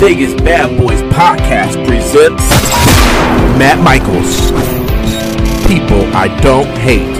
Vegas Bad Boys Podcast presents Matt Michaels. People I don't hate.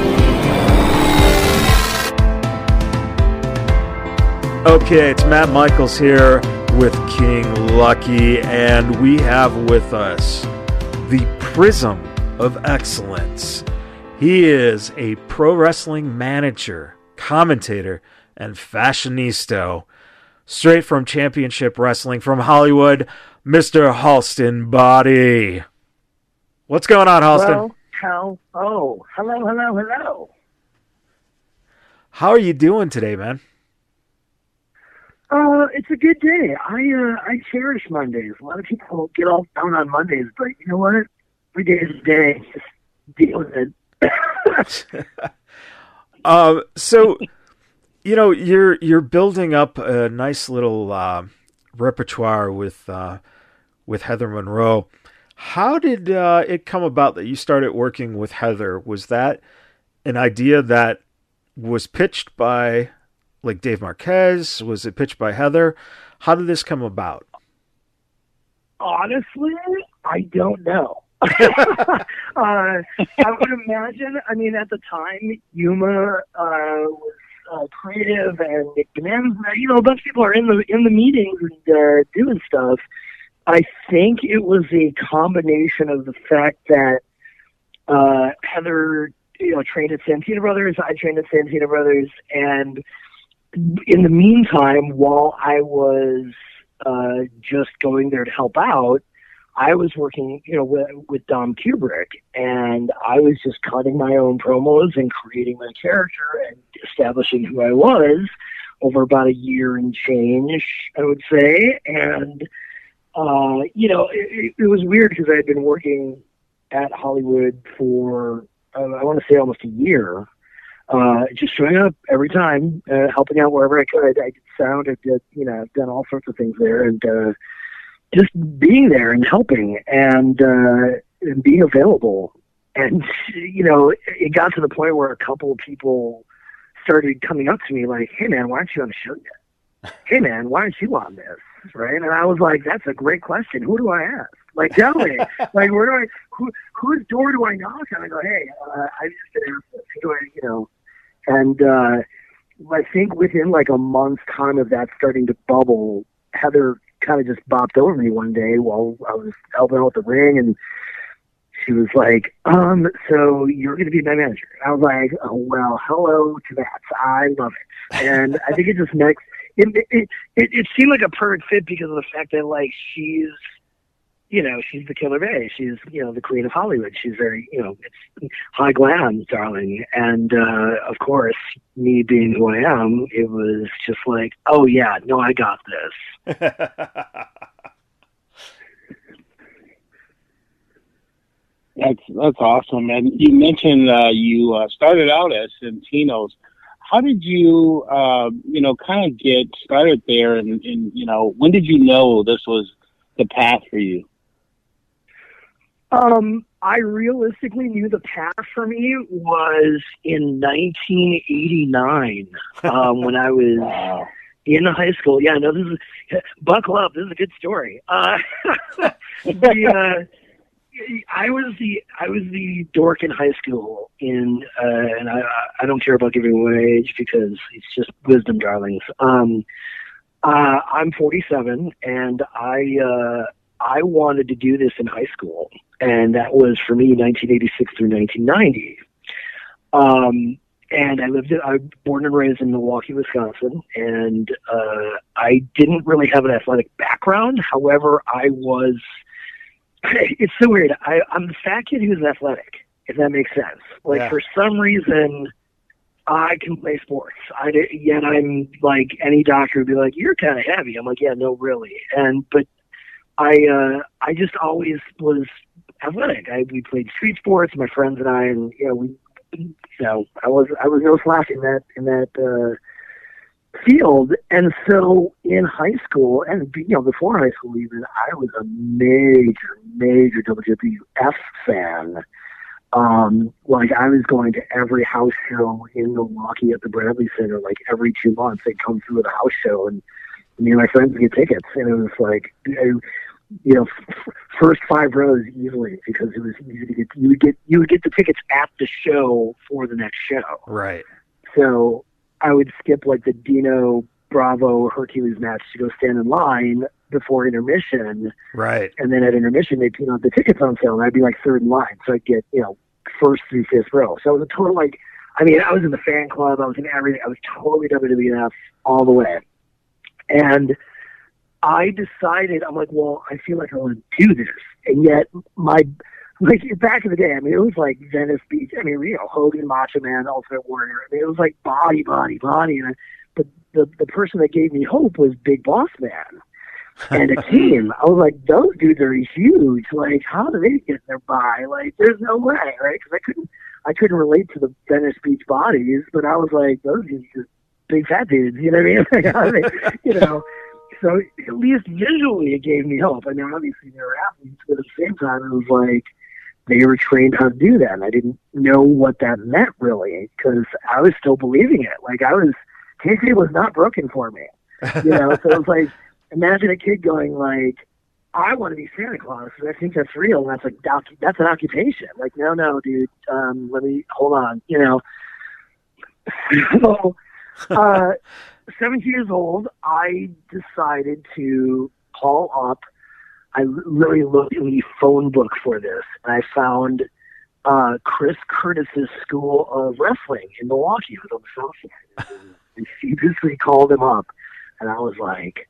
Okay, it's Matt Michaels here with King Lucky, and we have with us the Prism of Excellence. He is a pro wrestling manager, commentator, and fashionista. Straight from Championship Wrestling from Hollywood, Mr. Halston Body. What's going on, Halston? Hello. How are you doing today, man? It's a good day. I cherish Mondays. A lot of people get all down on Mondays, but you know what? Every day is a day. Just deal with it. So, you know, you're building up a nice little repertoire with Heather Monroe. How did it come about that you started working with Heather? Was that an idea that was pitched by like Dave Marquez? Was it pitched by Heather? How did this come about? Honestly, I don't know. I would imagine. I mean, at the time, Yuma was creative, and Nick Bonanza. You know, a bunch of people are in the meetings and doing stuff. I think it was a combination of the fact that Heather, trained at Santino Brothers. I trained at Santino Brothers, and in the meantime, while I was just going there to help out, I was working, with Dom Kubrick, and I was just cutting my own promos and creating my character and establishing who I was over about a year and change, I would say. And, it was weird because I had been working at Hollywood for, I want to say almost a year, just showing up every time, helping out wherever I could. I did sound, I've done all sorts of things there, and, just being there and helping and being available. And, it got to the point where a couple of people started coming up to me like, hey, man, why aren't you on the show yet? Hey, man, why aren't you on this? Right? And I was like, that's a great question. Who do I ask? Like, tell me. Like, whose door do I knock? And I go, hey, I just did ask this. Who do I, And I think within like a month's time of that starting to bubble, Heather kind of just bopped over me one day while I was helping out with the ring, and she was like, so you're going to be my manager. And I was like, oh, well, hello to that. I love it. And I think it just makes it seemed like a perfect fit because of the fact that, like, she's the Killer Bay. She's, the queen of Hollywood. She's very, it's high glam, darling. And, of course, me being who I am, it was just like, oh, yeah, no, I got this. That's awesome. And you mentioned you started out at Santino's. How did you, kind of get started there? And, when did you know this was the path for you? I realistically knew the path for me was in 1989, when I was in high school. Yeah, no, buckle up. This is a good story. I was the dork in high school and I don't care about giving away age because it's just wisdom, darlings. I'm 47 and I wanted to do this in high school, and that was for me 1986 through 1990. And I was born and raised in Milwaukee, Wisconsin, and I didn't really have an athletic background. However, it's so weird. I'm the fat kid who's athletic, if that makes sense. Like, yeah. For some reason, I can play sports. Yet I'm like, any doctor would be like, you're kind of heavy. I'm like, yeah, no, really. But I just always was athletic. We played street sports, my friends and I, and I was no slouch in that field. And so in high school, and before high school even, I was a major WWF fan. Like, I was going to every house show in Milwaukee at the Bradley Center, like every 2 months. They'd come through the house show, and me and my friends would get tickets, and it was like, first 5 rows easily, because it was easy to get. You would get the tickets at the show for the next show. Right. So I would skip like the Dino Bravo Hercules match to go stand in line before intermission. Right. And then at intermission, they'd put the tickets on sale, and I'd be like third in line. So I'd get, first through fifth row. So it was a total, I was in the fan club. I was in everything. I was totally WWF all the way. And I decided, I'm like, well, I feel like I want to do this. And yet back in the day, it was like Venice Beach. Hogan, Macho Man, Ultimate Warrior. It was like body. But the person that gave me hope was Big Boss Man and Akeem. I was like, those dudes are huge. Like, how do they get their by? Like, there's no way, right? Because I couldn't relate to the Venice Beach bodies, but I was like, those dudes are big fat dudes. You know what I mean? So at least visually, it gave me hope. Obviously they were athletes, but at the same time, it was like they were trained how to do that. And I didn't know what that meant really, because I was still believing it. Like, KC was not broken for me. So it was like, imagine a kid going like, I want to be Santa Claus because I think that's real. And that's like, that's an occupation. Like, no, dude, let me, hold on, So, 17 years old, I decided to call up. I literally looked in the phone book for this, and I found Chris Curtis's School of Wrestling in Milwaukee. It was on the south side. I seriously called him up, and I was like,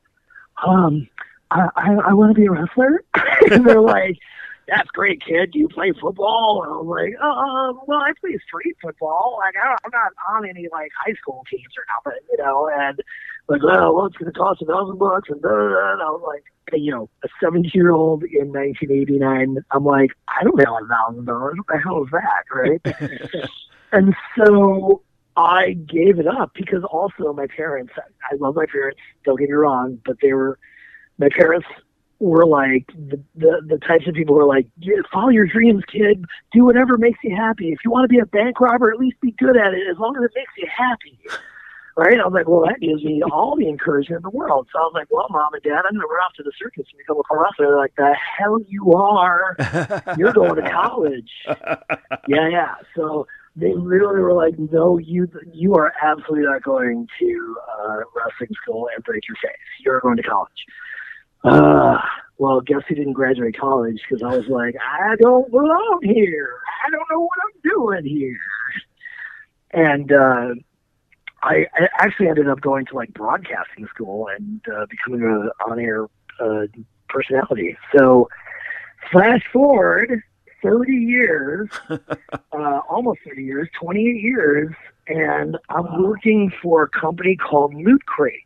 I want to be a wrestler. And they're like, that's great, kid. Do you play football? And I was like, well, I play street football. Like, I'm not on any high school teams or nothing, and like, well, it's going to cost $1,000 and blah, blah, blah. And I was like, a 17-year-old in 1989, I'm like, I don't have $1,000. What the hell is that, right? And so I gave it up because also my parents, I love my parents, don't get me wrong, but my parents were like the types of people who are like, follow your dreams, kid. Do whatever makes you happy. If you want to be a bank robber, at least be good at it as long as it makes you happy. Right? I was like, well, that gives me all the encouragement in the world. So I was like, well, Mom and Dad, I'm going to run off to the circus and become a pro wrestler. They're like, the hell you are. You're going to college. Yeah. So they literally were like, no, you are absolutely not going to wrestling school and break your face. You're going to college. Well, guess who didn't graduate college? Because I was like, I don't belong here. I don't know what I'm doing here. And I actually ended up going to broadcasting school and becoming an on-air personality. So flash forward 30 years, almost 30 years, 28 years, and I'm working for a company called Loot Crates.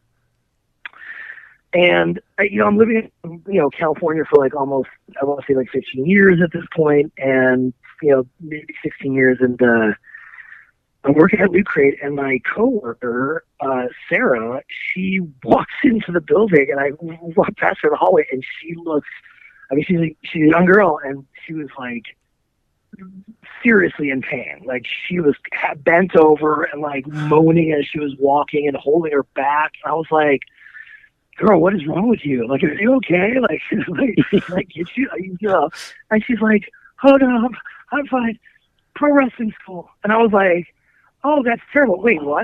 And, I'm living in, California for almost, I want to say 15 years at this point, and, maybe 16 years. And I'm working at Loot Crate, and my coworker, Sarah, she walks into the building, and I walk past her in the hallway, and she looks, she's a young girl, and she was seriously in pain. She was bent over and moaning as she was walking and holding her back. And I was like, girl, what is wrong with you? Are you okay? Get you, and she's like, oh no, I'm fine. Pro wrestling school. And I was like, oh, that's terrible. Wait, what?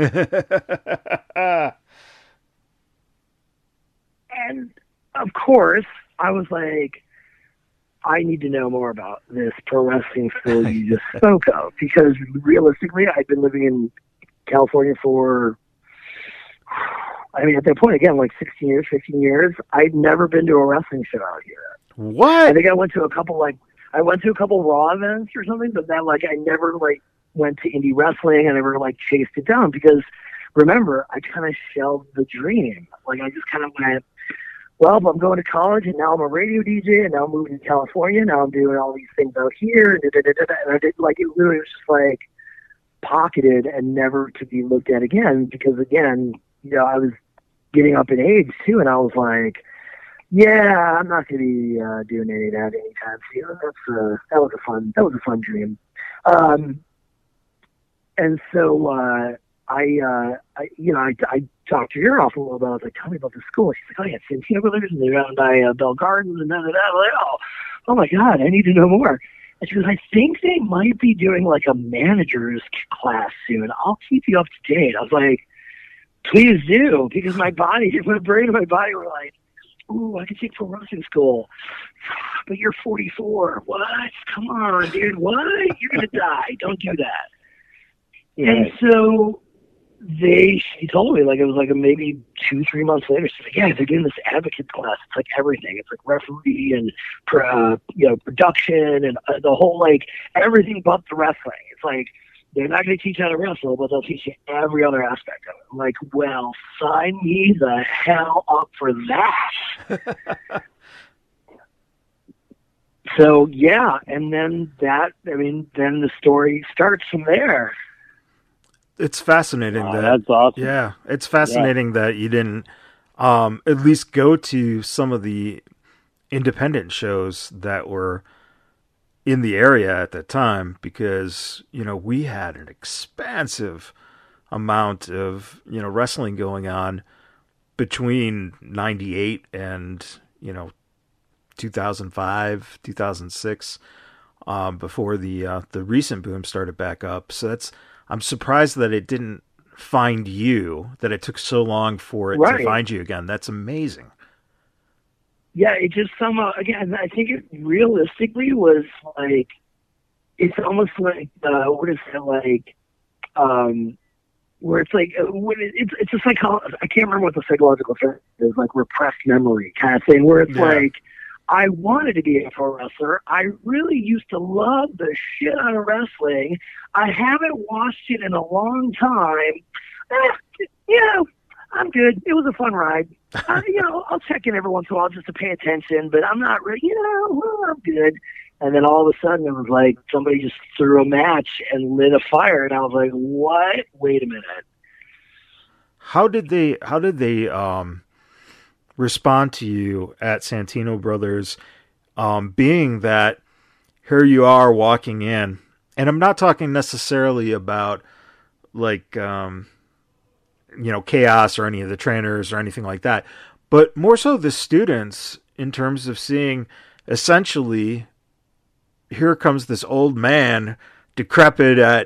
And of course, I was like, I need to know more about this pro wrestling school you just spoke of, because realistically, I'd been living in California for, at that point, again, 16 years, 15 years, I'd never been to a wrestling show out here. What? I think I went to a couple, Raw events or something, but then, I never, went to indie wrestling. I never, chased it down because, remember, I kind of shelved the dream. I just kind of went, well, I'm going to college, and now I'm a radio DJ, and now I'm moving to California. Now I'm doing all these things out here. And I did, it literally was just, pocketed and never to be looked at again because, again, I was getting up in age, too, and I was like, yeah, I'm not going to be doing any of that anytime soon. That was a fun dream. And so I talked to her off a little bit. I was like, tell me about the school. She's like, oh, yeah, Santino Brothers, and they're down by Bell Gardens, and da da da. I'm like, oh my God, I need to know more. And she goes, I think they might be doing like a manager's class soon. I'll keep you up to date. I was like, please do, because my brain and my body were like, ooh, I could take pro wrestling school. But you're 44. What? Come on, dude. What? You're going to die. Don't do that. Yeah. And so she told me, like, it was like maybe 2-3 months later. She's like, yeah, they're doing this advocate class. It's like everything. It's like referee and, production and the whole, like, everything but the wrestling. It's like, they're not going to teach you how to wrestle, but they'll teach you every other aspect of it. I'm like, well, sign me the hell up for that. So, yeah, and then then the story starts from there. It's fascinating. That's awesome. Yeah, it's fascinating that you didn't at least go to some of the independent shows that were in the area at the time, because, we had an expansive amount of, wrestling going on between 98 and, 2005, 2006, before the recent boom started back up. So I'm surprised that it didn't find you, that it took so long for it to find you again. That's amazing. Yeah, it just somehow, again, I think it realistically was like, it's almost like, what is it like, where it's like, it's a psychology, I can't remember what the psychological term is, like repressed memory kind of thing, where it's like, I wanted to be a pro wrestler. I really used to love the shit out of wrestling. I haven't watched it in a long time. I'm good. It was a fun ride. I'll check in every once in a while just to pay attention, but I'm not really, I'm good. And then all of a sudden it was like somebody just threw a match and lit a fire, and I was like, what? Wait a minute. How did they respond to you at Santino Brothers, being that here you are walking in, and I'm not talking necessarily about like, chaos or any of the trainers or anything like that, but more so the students, in terms of seeing essentially, here comes this old man, decrepit at,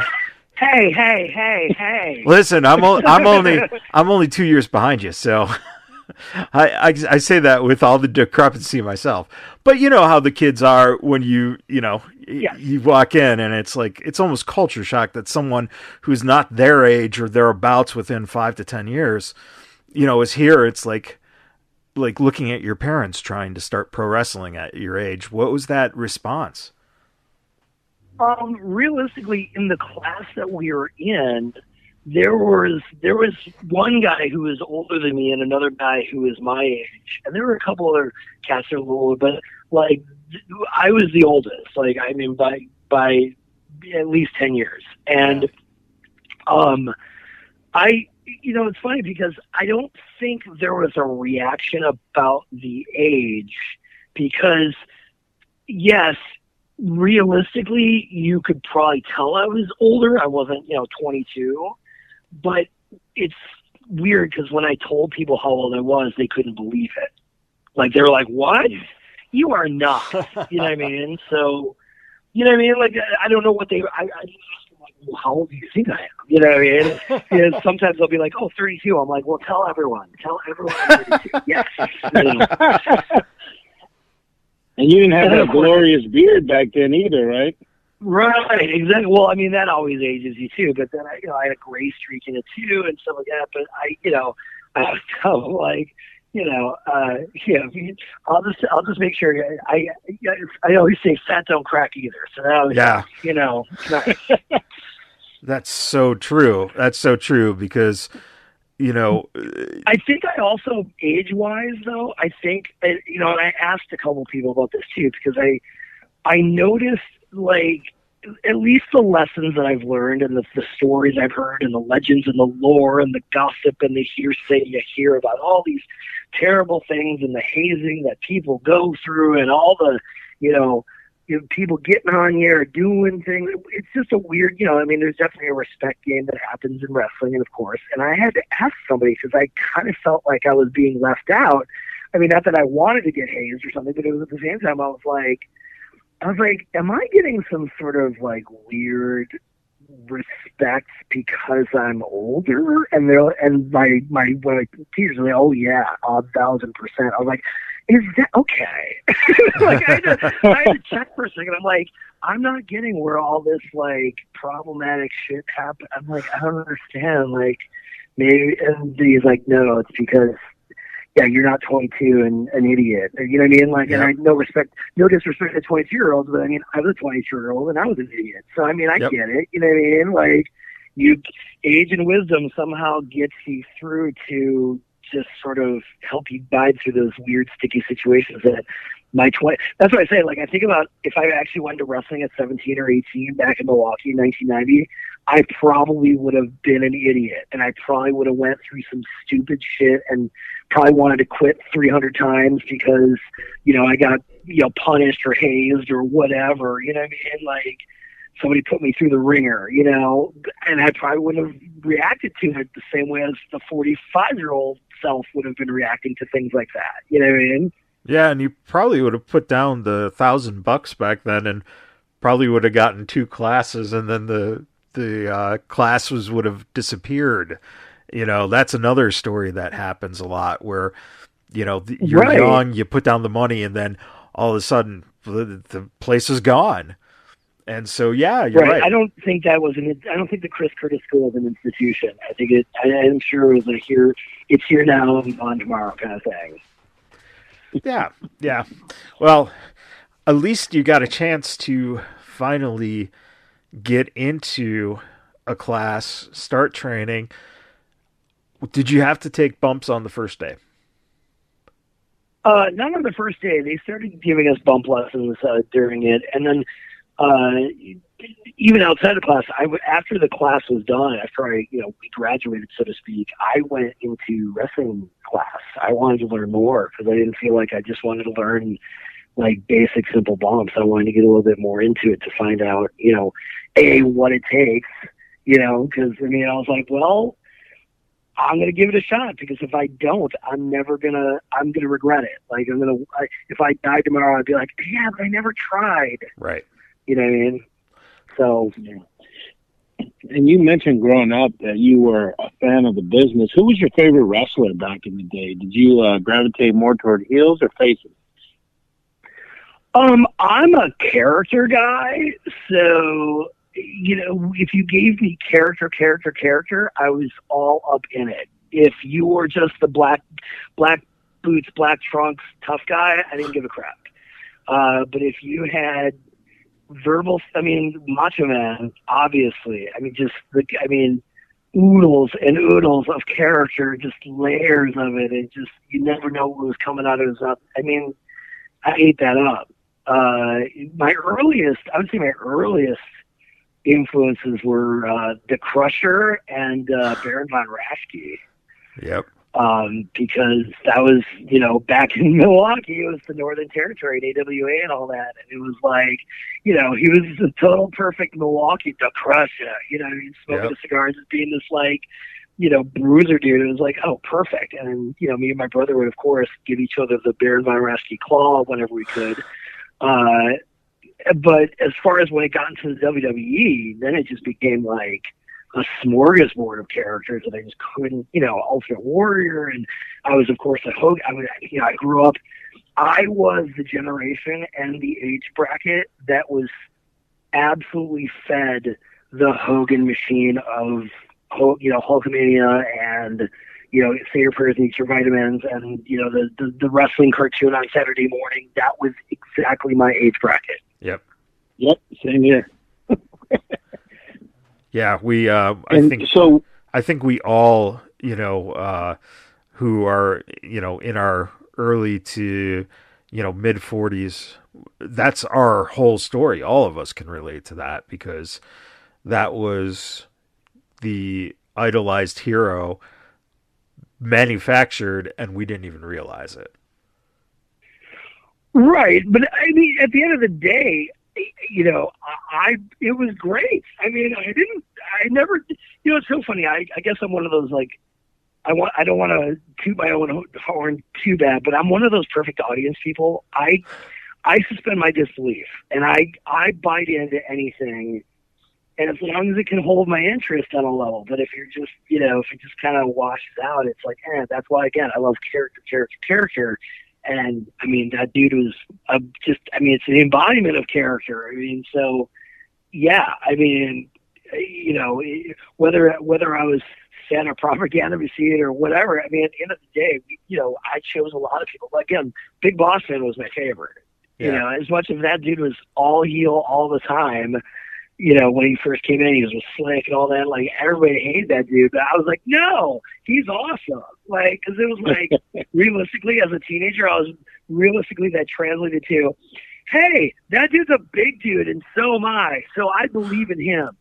Hey. Listen, I'm only 2 years behind you, so I say that with all the decrepency myself. But you know how the kids are when you walk in, and it's like, it's almost culture shock that someone who's not their age or thereabouts within 5 to 10 years, is here. It's like looking at your parents trying to start pro wrestling at your age. What was that response? Realistically, in the class that we were in, there was one guy who was older than me and another guy who was my age, and there were a couple other cats that were older, but like I was the oldest, like I mean by at least 10 years, and it's funny because I don't think there was a reaction about the age, because yes, realistically, you could probably tell I was older. I wasn't, 22, but it's weird because when I told people how old I was, they couldn't believe it. Like, they were like, what? You are not. You know what I mean? So, you know what I mean? Like, I don't know what I didn't ask them, like, well, how old do you think I am? You know what I mean? And sometimes they'll be like, oh, 32. I'm like, well, tell everyone. I'm 32. Yes. And you didn't have that glorious beard back then either, right? Right, exactly. Well, I mean, that always ages you too. But then I had a gray streak in it too, and stuff like that. But I was like, I'll just make sure. I always say fat don't crack either. So that was, That's so true. That's so true, because I think I also, age-wise, though, I think, and I asked a couple people about this, too, because I noticed, like, at least the lessons that I've learned and the stories I've heard and the legends and the lore and the gossip and the hearsay you hear about all these terrible things and the hazing that people go through and all the, people getting on you or doing things. It's just a weird, I mean, there's definitely a respect game that happens in wrestling, and of course. And I had to ask somebody because I kind of felt like I was being left out. I mean, not that I wanted to get hazed or something, but it was at the same time I was like, am I getting some sort of like weird respect because I'm older? And my teachers are like, oh yeah, 1,000%. I was like, is that okay? Like I had to check for a second. I'm like, I'm not getting where all this like problematic shit happened. I'm like, I don't understand. Like maybe, and he's like, no, it's because you're not 22 and an idiot. You know what I mean? Like, and I no disrespect to 22-year-olds, but I mean, I was a 22-year-old and I was an idiot. So I mean, I get it. You know what I mean? Like, age and wisdom somehow gets you through to just sort of help you guide through those weird, sticky situations that that's what I say. Like, I think about if I actually went to wrestling at 17 or 18 back in Milwaukee in 1990, I probably would have been an idiot, and I probably would have went through some stupid shit and probably wanted to quit 300 times because, I got, punished or hazed or whatever, you know what I mean? Like, somebody put me through the ringer, and I probably wouldn't have reacted to it the same way as the 45-year-old self would have been reacting to things like that. You know what I mean? Yeah, and you probably would have put down the $1,000 back then, and probably would have gotten 2 classes, and then the classes would have disappeared. That's another story that happens a lot, where you're young, you put down the money, and then all of a sudden the place is gone. And so, you're right. I don't think the Chris Curtis School is an institution. I think I'm sure it was it's here now and gone tomorrow kind of thing. Yeah. Well, at least you got a chance to finally get into a class, start training. Did you have to take bumps on the first day? Not on the first day. They started giving us bump lessons during it, and then even outside of class, after the class was done, after we graduated, so to speak, I went into wrestling class. I wanted to learn more because I didn't feel like I just wanted to learn like basic, simple bumps. I wanted to get a little bit more into it to find out, what it takes, because I was like, well, I'm going to give it a shot because if I don't, I'm going to regret it. Like if I die tomorrow, I'd be like, yeah, but I never tried. Right. You know what I mean? So, And you mentioned growing up that you were a fan of the business. Who was your favorite wrestler back in the day? Did you gravitate more toward heels or faces? I'm a character guy, so if you gave me character, I was all up in it. If you were just the black boots, black trunks, tough guy, I didn't give a crap. But if you had Macho Man, obviously. Oodles and oodles of character, just layers of it, and just you never know what was coming out of his mouth. I ate that up. My earliest influences were The Crusher and Baron von Raschke. Yep. Because that was, back in Milwaukee, it was the Northern Territory and AWA and all that. And it was like, he was a total perfect Milwaukee The Crusher, smoking the cigars and being this like, bruiser dude. It was like, oh, perfect. And, me and my brother would, of course, give each other the Baron von Raschke claw whenever we could. But as far as when it got into the WWE, then it just became like a smorgasbord of characters that I just couldn't, Ultimate Warrior. And I was, of course, a Hogan. I grew up, I was the generation and the age bracket that was absolutely fed the Hogan machine of, Hulkamania and, say your prayers and eat your vitamins and, the wrestling cartoon on Saturday morning. That was exactly my age bracket. Yep. Same here. Yeah, I think we all, who are, in our early to, mid 40s, that's our whole story. All of us can relate to that because that was the idolized hero manufactured and we didn't even realize it. Right, but I mean, at the end of the day, it was great. I mean, I never, it's so funny. I guess I'm one of those, like, I don't want to toot my own horn too bad, but I'm one of those perfect audience people. I suspend my disbelief, and I bite into anything, and as long as it can hold my interest on a level. But if you're just, if it just kind of washes out, it's like, that's why, again, I love character. And I mean, that dude was it's the embodiment of character. I mean, so yeah, I mean, whether I was fan of propaganda machine or whatever, I mean, at the end of the day, I chose a lot of people. Again, Big Boss Man was my favorite. Yeah. As much as that dude was all heel all the time, when he first came in, he was slick and all that. Like, everybody hated that dude, but I was like, no, he's awesome. Like, because it was like, realistically, as a teenager, that translated to, hey, that dude's a big dude, and so am I. So I believe in him.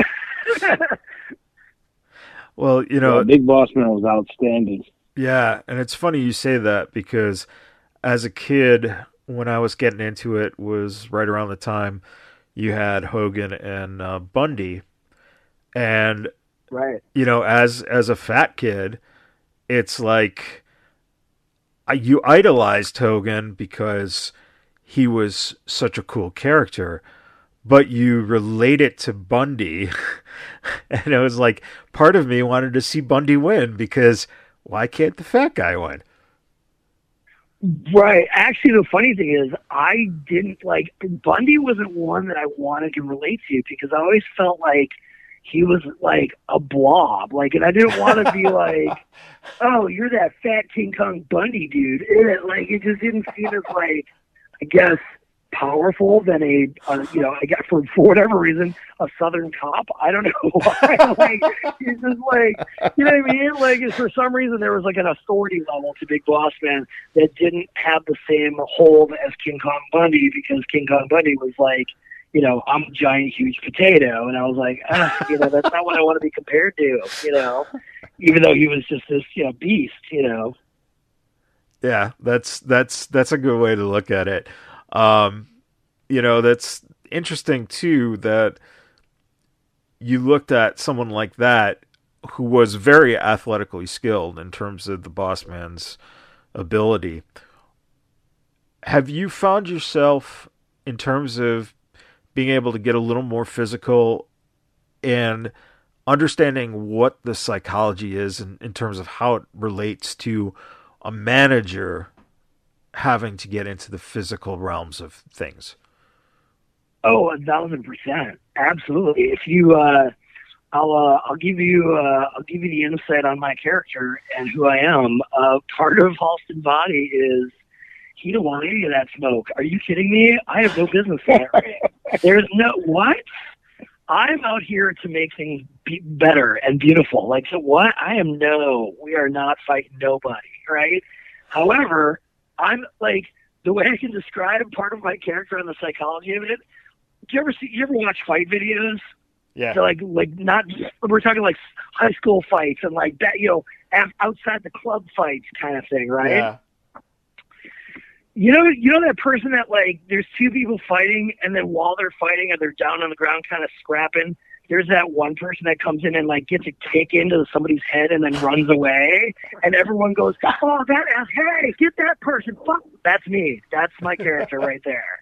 Well, Big Boss Man was outstanding. Yeah, and it's funny you say that, because as a kid, when I was getting into it, was right around the time you had Hogan and Bundy, and right, as a fat kid, it's like you idolized Hogan because he was such a cool character, but you relate it to Bundy, and it was like, part of me wanted to see Bundy win, because why can't the fat guy win? Right. Actually, the funny thing is, I didn't Bundy wasn't one that I wanted to relate to, because I always felt like he was like a blob. Like, and I didn't want to be like, oh, you're that fat King Kong Bundy dude. It just didn't seem as, like, I guess, powerful than I got for whatever reason, a Southern cop. I don't know why. Like, it's just like, you know what I mean? Like, for some reason there was like an authority level to Big Boss Man that didn't have the same hold as King Kong Bundy, because King Kong Bundy was like, I'm a giant, huge potato, and I was like, that's not what I want to be compared to, even though he was just this, beast, Yeah, that's a good way to look at it. That's interesting too, that you looked at someone like that who was very athletically skilled in terms of the Boss Man's ability. Have you found yourself, in terms of being able to get a little more physical and understanding what the psychology is in terms of how it relates to a manager having to get into the physical realms of things? Oh, 1,000%. Absolutely. If you, I'll give you the insight on my character and who I am. Part of Halston Body is he don't want any of that smoke. Are you kidding me? I have no business in that ring. There's no what? I'm out here to make things better and beautiful. Like, so what? We are not fighting nobody, right? However, I'm like, the way I can describe part of my character and the psychology of it. Do you ever watch fight videos? Yeah. So like not, we're talking like high school fights and like that, outside the club fights kind of thing, right? Yeah. You know that person that, like, there's two people fighting, and then while they're fighting and they're down on the ground kind of scrapping, there's that one person that comes in and, like, gets a kick into somebody's head and then runs away, and everyone goes, oh, hey, get that person. Fuck. That's me. That's my character right there.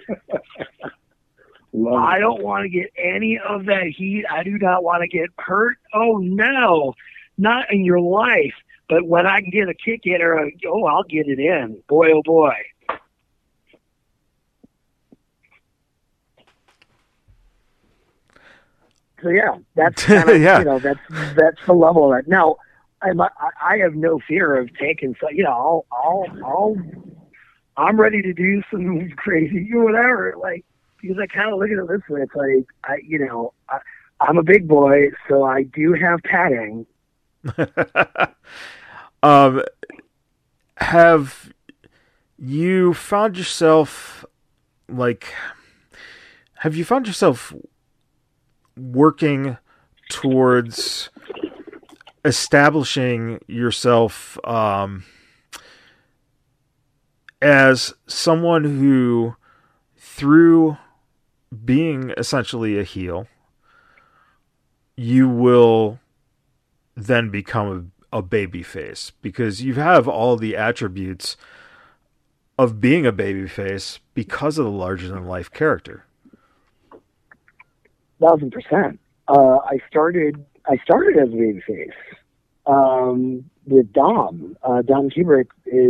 I don't want to get any of that heat. I do not want to get hurt. Oh, no, not in your life. But when I can get a kick in I'll get it in. Boy, oh boy. So yeah, that's kind of, yeah. That's the level of it. Now, I have no fear of taking. So I'm ready to do some crazy whatever. Like, because I kind of look at it this way. It's like I'm a big boy, so I do have padding. Have you found yourself working towards establishing yourself as someone who, through being essentially a heel, you will then become a baby face, because you have all the attributes of being a baby face because of the larger than life character. 1,000%. I started as a baby face with Dom. Dom Kubrick.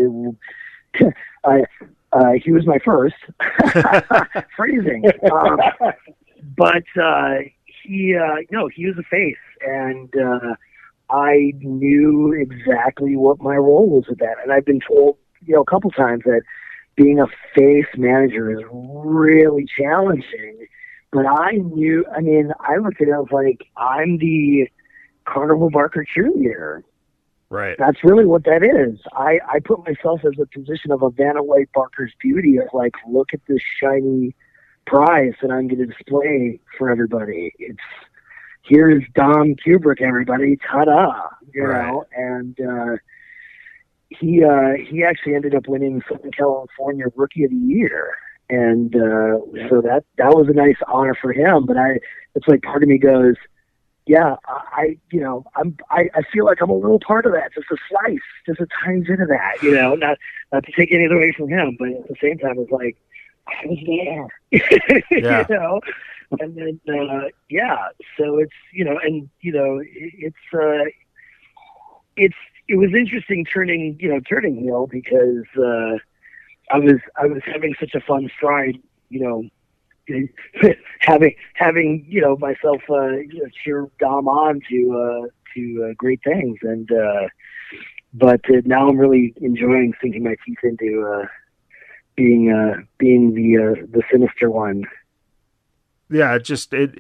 He was my first. Phrasing. But he was a face, and I knew exactly what my role was with that. And I've been told, a couple times that being a face manager is really challenging. But I looked at it as like, I'm the Carnival Barker cheerleader. Right. That's really what that is. I put myself as a position of a Vanna White Barker's beauty of like, look at this shiny prize that I'm going to display for everybody. Here's Dom Kubrick, everybody, ta-da, you know, and he actually ended up winning Southern California Rookie of the Year, and so that was a nice honor for him. But it's like part of me goes, yeah, I feel like I'm a little part of that, just a slice, just a tiny bit of that, not to take anything away from him, but at the same time, it's like I was there, yeah. And then, so it's, it was interesting turning heel, because I was having such a fun stride, having myself cheer Dom on to great things, and but now I'm really enjoying sinking my teeth into being the sinister one. Yeah, it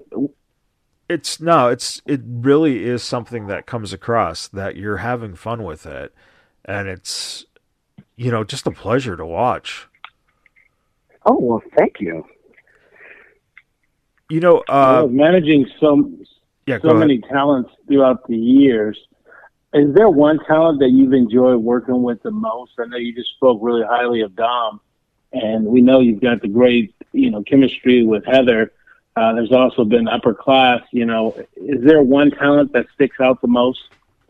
really is something that comes across that you're having fun with it, and it's just a pleasure to watch. Oh, well, thank you. Managing so many talents throughout the years, is there one talent that you've enjoyed working with the most? I know you just spoke really highly of Dom, and we know you've got the great chemistry with Heather. There's also been Upper Class. Is there one talent that sticks out the most?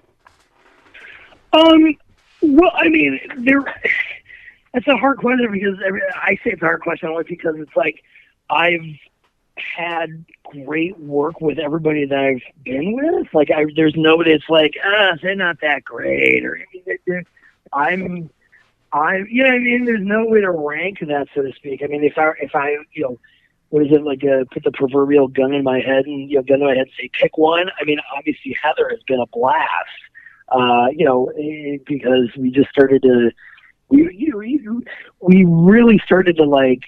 Well, I mean, that's a hard question, because I say it's a hard question only because it's like I've had great work with everybody that I've been with. Like, there's nobody that's like, they're not that great, or there's no way to rank that, so to speak. I mean, if I what is it, like, put the proverbial gun in my head and say pick one. I mean, obviously Heather has been a blast. Because we just started to, we really started to like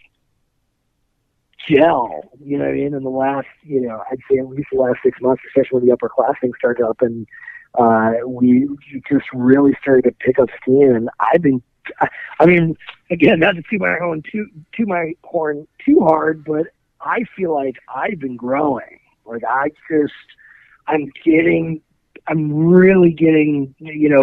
gel, in the last, I'd say at least the last 6 months, especially when the Upper Class thing started up, and we just really started to pick up steam. And I mean, again, not to toot my horn too hard, but I feel like I've been growing. Like I'm really getting,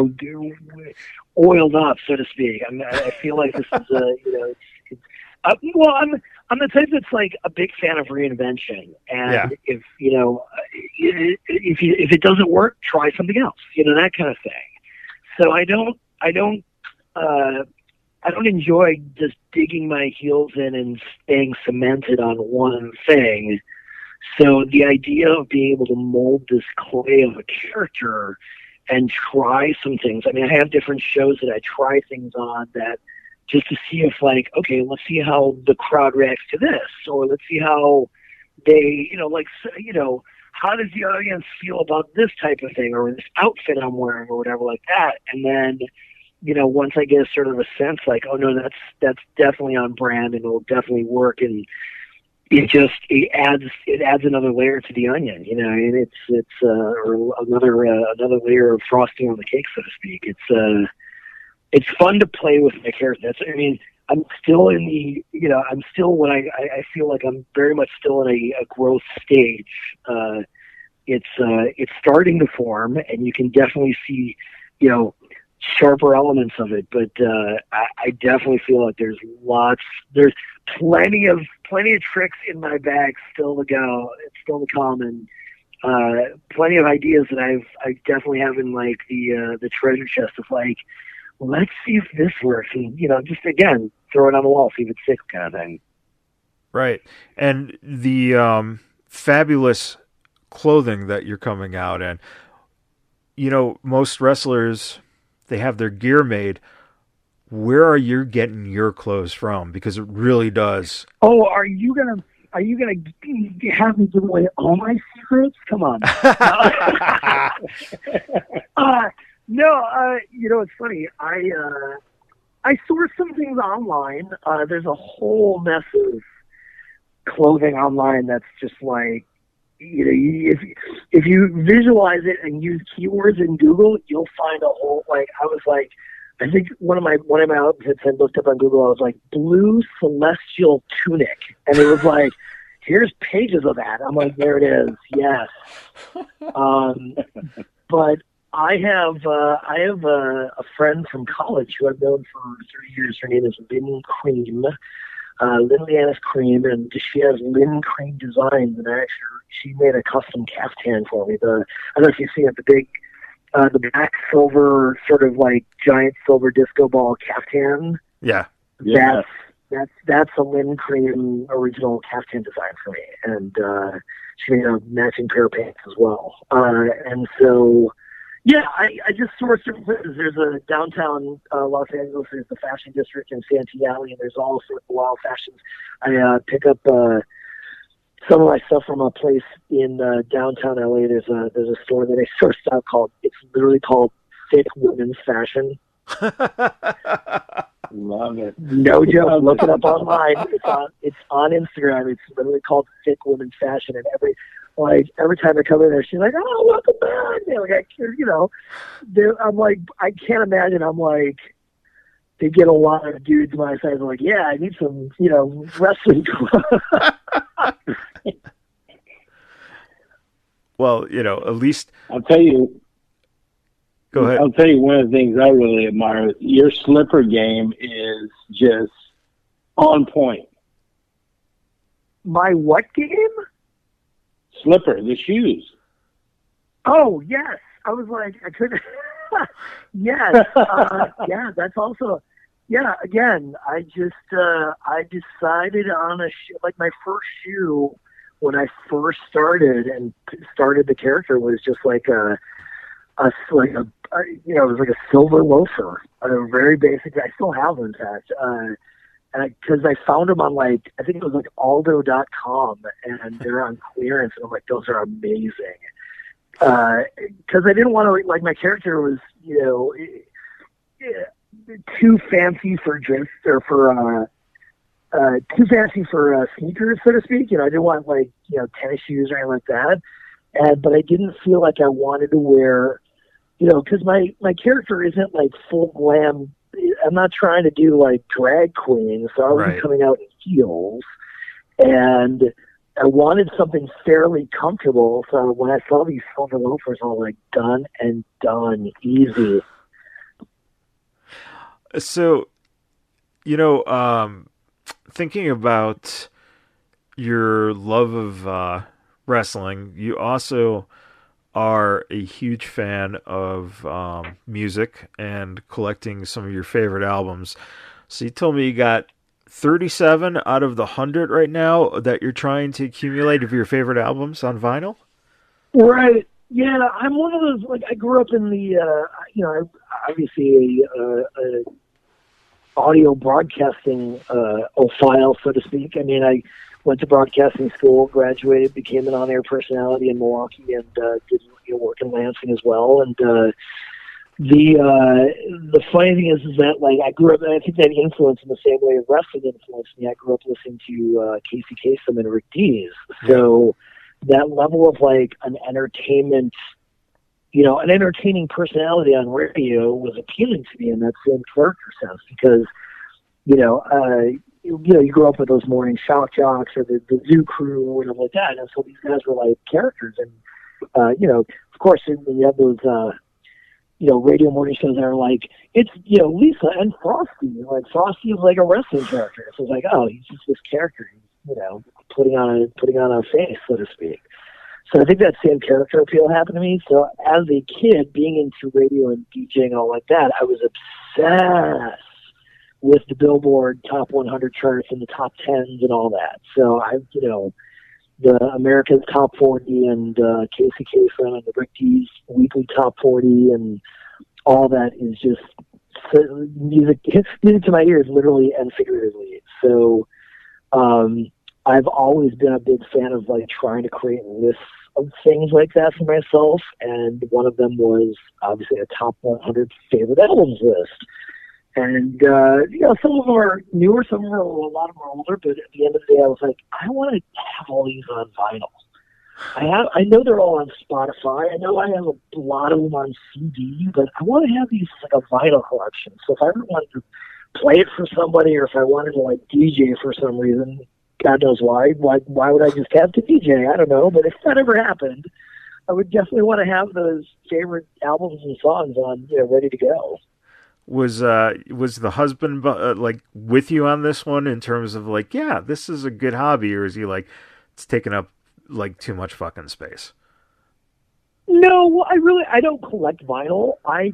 oiled up, so to speak. I feel like this is I'm the type that's like a big fan of reinvention, and if it doesn't work, try something else, that kind of thing. So I don't enjoy just digging my heels in and staying cemented on one thing. So the idea of being able to mold this clay of a character and try some things. I mean, I have different shows that I try things on that just to see if, like, okay, let's see how the crowd reacts to this, or let's see how they, how does the audience feel about this type of thing, or this outfit I'm wearing, or whatever like that. And then, once I get sort of a sense like, oh no, that's definitely on brand and it'll definitely work, and it adds another layer to the onion, and or another layer of frosting on the cake, so to speak. It's fun to play with my character. I'm still in the, I'm still when I feel like I'm very much still in a growth stage. It's starting to form, and you can definitely see, sharper elements of it, but I definitely feel like there's plenty of tricks in my bag still to go. It's still to come, and plenty of ideas that I definitely have in like the treasure chest of like, let's see if this works, and just again throw it on the wall, see if it's sick, kind of thing. Right, and the fabulous clothing that you're coming out in. Most wrestlers, they have their gear made. Where are you getting your clothes from? Because it really does. Oh, are you gonna have me give away all my secrets? Come on. No, it's funny. I source some things online. There's a whole mess of clothing online that's just like, if you visualize it and use keywords in Google, you'll find a whole, I think one of my outfits I looked up on Google, I was like, blue celestial tunic. And it was like, here's pages of that. I'm like, there it is. Yes. But I have a friend from college who I've known for 30 years. Her name is Lynn Cream. Lynn Leannis Cream, and she has Lynn Cream Designs, and she made a custom caftan for me. I don't know if you've seen it, the black silver, sort of like giant silver disco ball caftan. Yeah. That's a Lynn Cream original caftan design for me, and she made a matching pair of pants as well. And so, yeah, I just source different places. There's a downtown Los Angeles. There's the Fashion District in Santee Alley, and there's all sorts of wild fashions. I pick up some of my stuff from a place in downtown LA. There's a store that I sourced out it's literally called Thick Women's Fashion. Love it. No joke. Look it up online. It's on Instagram. It's literally called Thick Women's Fashion, and every time I come in there, she's like, "Oh, welcome back." I'm like, I can't imagine. I'm like, they get a lot of dudes my size. I'm like, yeah, I need some, wrestling clothes. Well, at least I'll tell you. Go ahead. I'll tell you one of the things I really admire. Your slipper game is just on point. My what game? Slipper, the shoes. Oh, yes. I was like, I couldn't. Yes. Yeah, that's also. Yeah, again, I decided on a shoe. Like my first shoe when I first started the character was just like it was like a silver loafer, a very basic. I still have them, in fact. And because I found them on I think it was like Aldo.com, and they're on clearance, and I'm like, those are amazing. Because I didn't want to, my character was, too fancy for dress, or for, too fancy for sneakers, so to speak. I didn't want tennis shoes or anything like that. But I didn't feel like I wanted to wear, because my character isn't full glam. I'm not trying to do drag queen, so I wasn't coming out in heels, and I wanted something fairly comfortable. So when I saw these silver loafers, I was like, done and done, easy. So, thinking about your love of wrestling, you also are a huge fan of music and collecting some of your favorite albums. So you told me you got 37 out of the 100 right now that you're trying to accumulate of your favorite albums on vinyl? Right. Yeah, I'm one of those, I grew up in the, obviously a audio broadcasting file, so to speak. I mean, I went to broadcasting school, graduated, became an on-air personality in Milwaukee, and did work in Lansing as well. And the funny thing is that I grew up, and I think that influenced in the same way wrestling influenced me. I grew up listening to Casey Kasem and Rick Dees. So that level of an entertainment, an entertaining personality on radio was appealing to me in that same character sense, because you grow up with those morning shock jocks or the Zoo Crew and stuff like that, and so these guys were characters, and of course when you have those radio morning shows that are like, it's, Lisa and Frosty. Like, Frosty is like a wrestling character. So it's like, oh, he's just this character, putting on a face, so to speak. So I think that same character appeal happened to me. So as a kid, being into radio and DJing and all like that, I was obsessed with the Billboard Top 100 charts and the top 10s and all that. So the America's Top 40 and Casey Kasem and the Rick D's Weekly Top 40 and all that is just music to my ears, literally and figuratively. So I've always been a big fan of like trying to create lists of things like that for myself, and one of them was obviously a top 100 favorite albums list. And, some of them are newer, some of them are, a lot of them are older, but at the end of the day, I was like, I want to have all these on vinyl. I know they're all on Spotify. I know I have a lot of them on CD, but I want to have these like a vinyl collection. So if I ever wanted to play it for somebody, or if I wanted to like DJ for some reason, God knows why would I just have to DJ? I don't know, but if that ever happened, I would definitely want to have those favorite albums and songs on, ready to go. Was the husband like with you on this one in terms of like, yeah, this is a good hobby, or is he like, it's taking up like too much fucking space? No, I don't collect vinyl. I'm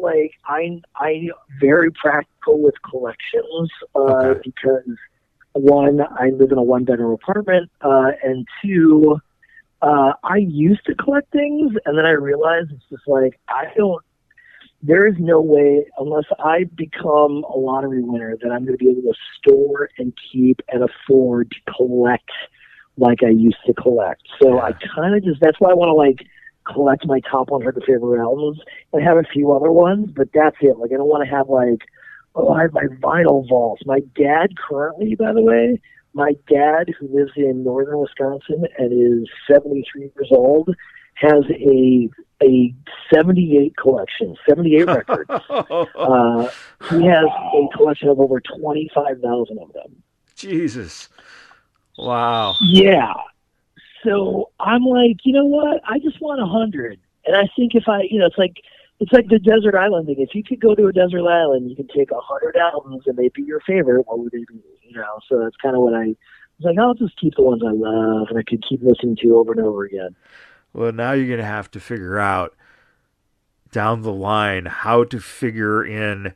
very practical with collections because one, I live in a 1-bedroom apartment, and two, I used to collect things, and then I realized it's just like there is no way, unless I become a lottery winner, that I'm going to be able to store and keep and afford to collect like I used to collect. So I kind of that's why I want to like collect my top 100 favorite albums and have a few other ones, but that's it. Like, I don't want to have like, I have my vinyl vaults. My dad currently, by the way, who lives in northern Wisconsin and is 73 years old, has a 78 collection, 78 records. He has a collection of over 25,000 of them. Jesus. Wow. Yeah. So I'm like, you know what? I just want 100. And I think if it's like the desert island thing. If you could go to a desert island, you could take 100 albums and they'd be your favorite. What would they be? So that's kind of what I was like. I'll just keep the ones I love and I could keep listening to over and over again. Well, now you're going to have to figure out down the line how to figure in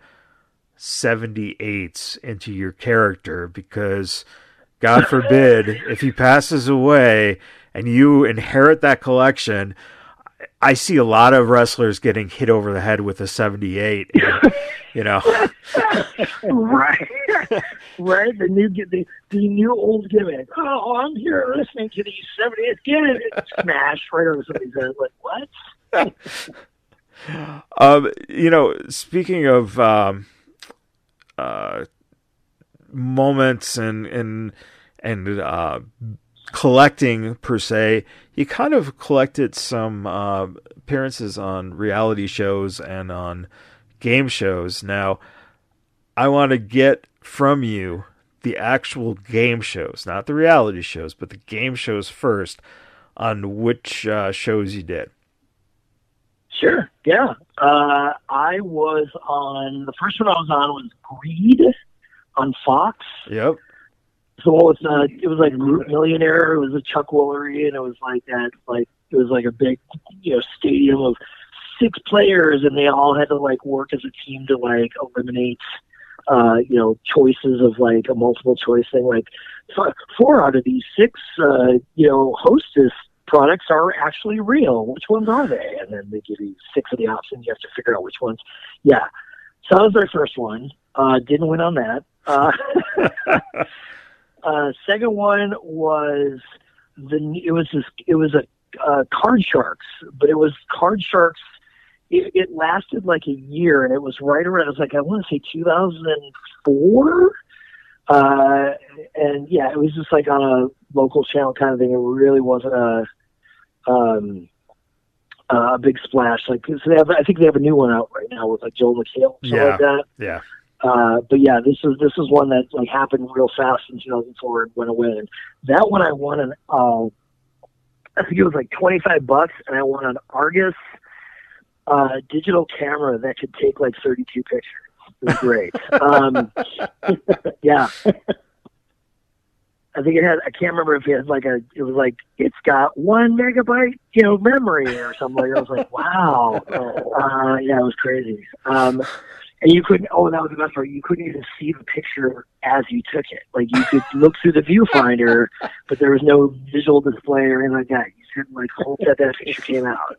78s into your character, because God forbid if he passes away and you inherit that collection. I see a lot of wrestlers getting hit over the head with a 78, Right. Right. The new old gimmick. Oh, I'm here listening to these 78th gimmick. Smash right over somebody's head. Like, what? Speaking of moments and collecting per se, you kind of collected some appearances on reality shows and on game shows. Now, I want to get from you the actual game shows, not the reality shows, but the game shows first, on which shows you did. Sure, yeah. I was on, the first one I was on was Greed on Fox. Yep. So it was like Root Millionaire. It was a Chuck Woolery, and it was like that. Like, it was like a big, stadium of 6 players, and they all had to like work as a team to like eliminate, choices of like a multiple choice thing. Like 4 out of these 6, Hostess products are actually real. Which ones are they? And then they give you 6 of the options. You have to figure out which ones. Yeah. So that was their first one. Didn't win on that. Second one was it was a Card Sharks, but it was Card Sharks. It lasted like a year, and it was right around, it was like, I want to say 2004. And yeah, it was just like on a local channel kind of thing. It really wasn't a big splash. Like, so I think they have a new one out right now with like Joel McHale, something like that. Yeah. But yeah, this is one that like happened real fast in 2004 and went away. And that one I won I think it was like $25, and I won an Argus digital camera that could take like 32 pictures. It was great. Yeah. I think it had, I can't remember if it had like it was like, it's got 1 megabyte, memory or something like that. I was like, wow. Yeah, it was crazy. And you couldn't, that was the best part. You couldn't even see the picture as you took it. Like you could look through the viewfinder, but there was no visual display or anything like that. You couldn't like hope that picture came out.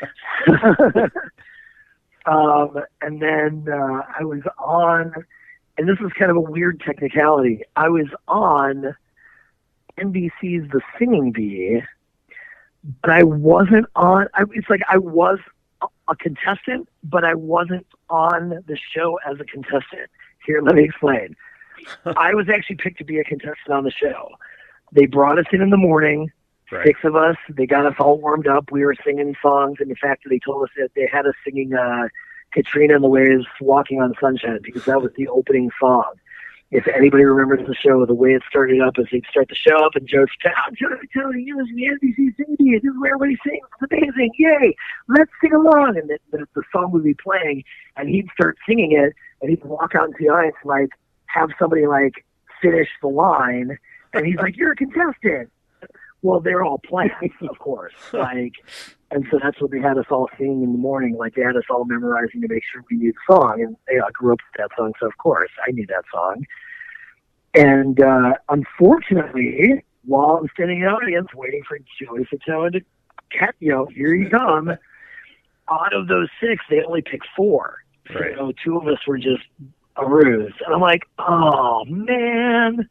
And then I was on, and this was kind of a weird technicality. I was on NBC's The Singing Bee, but I wasn't on. It's like I was a contestant, but I wasn't on the show as a contestant. Here, let me explain. I was actually picked to be a contestant on the show. They brought us in the morning, right. 6 of us. They got us all warmed up. We were singing songs, and in fact, they told us that they had us singing Katrina and the Waves, Walking on Sunshine, because that was the opening song. If anybody remembers the show, the way it started up is they'd start the show up and Joe's telling you, the NBC Singing Bee, this is where everybody sings. It's amazing. Yay. Let's sing along. And the song would be playing and he'd start singing it and he'd walk out into the audience and like have somebody like finish the line. And he's like, you're a contestant. Well, they're all plants, of course. And so that's what they had us all singing in the morning. Like they had us all memorizing to make sure we knew the song. And I grew up with that song, so of course I knew that song. And unfortunately, while I'm standing in the audience waiting for Joey Fatone to catch, here you come. Out of those 6, they only picked 4. Right. So 2 of us were just a ruse. And I'm like, oh man.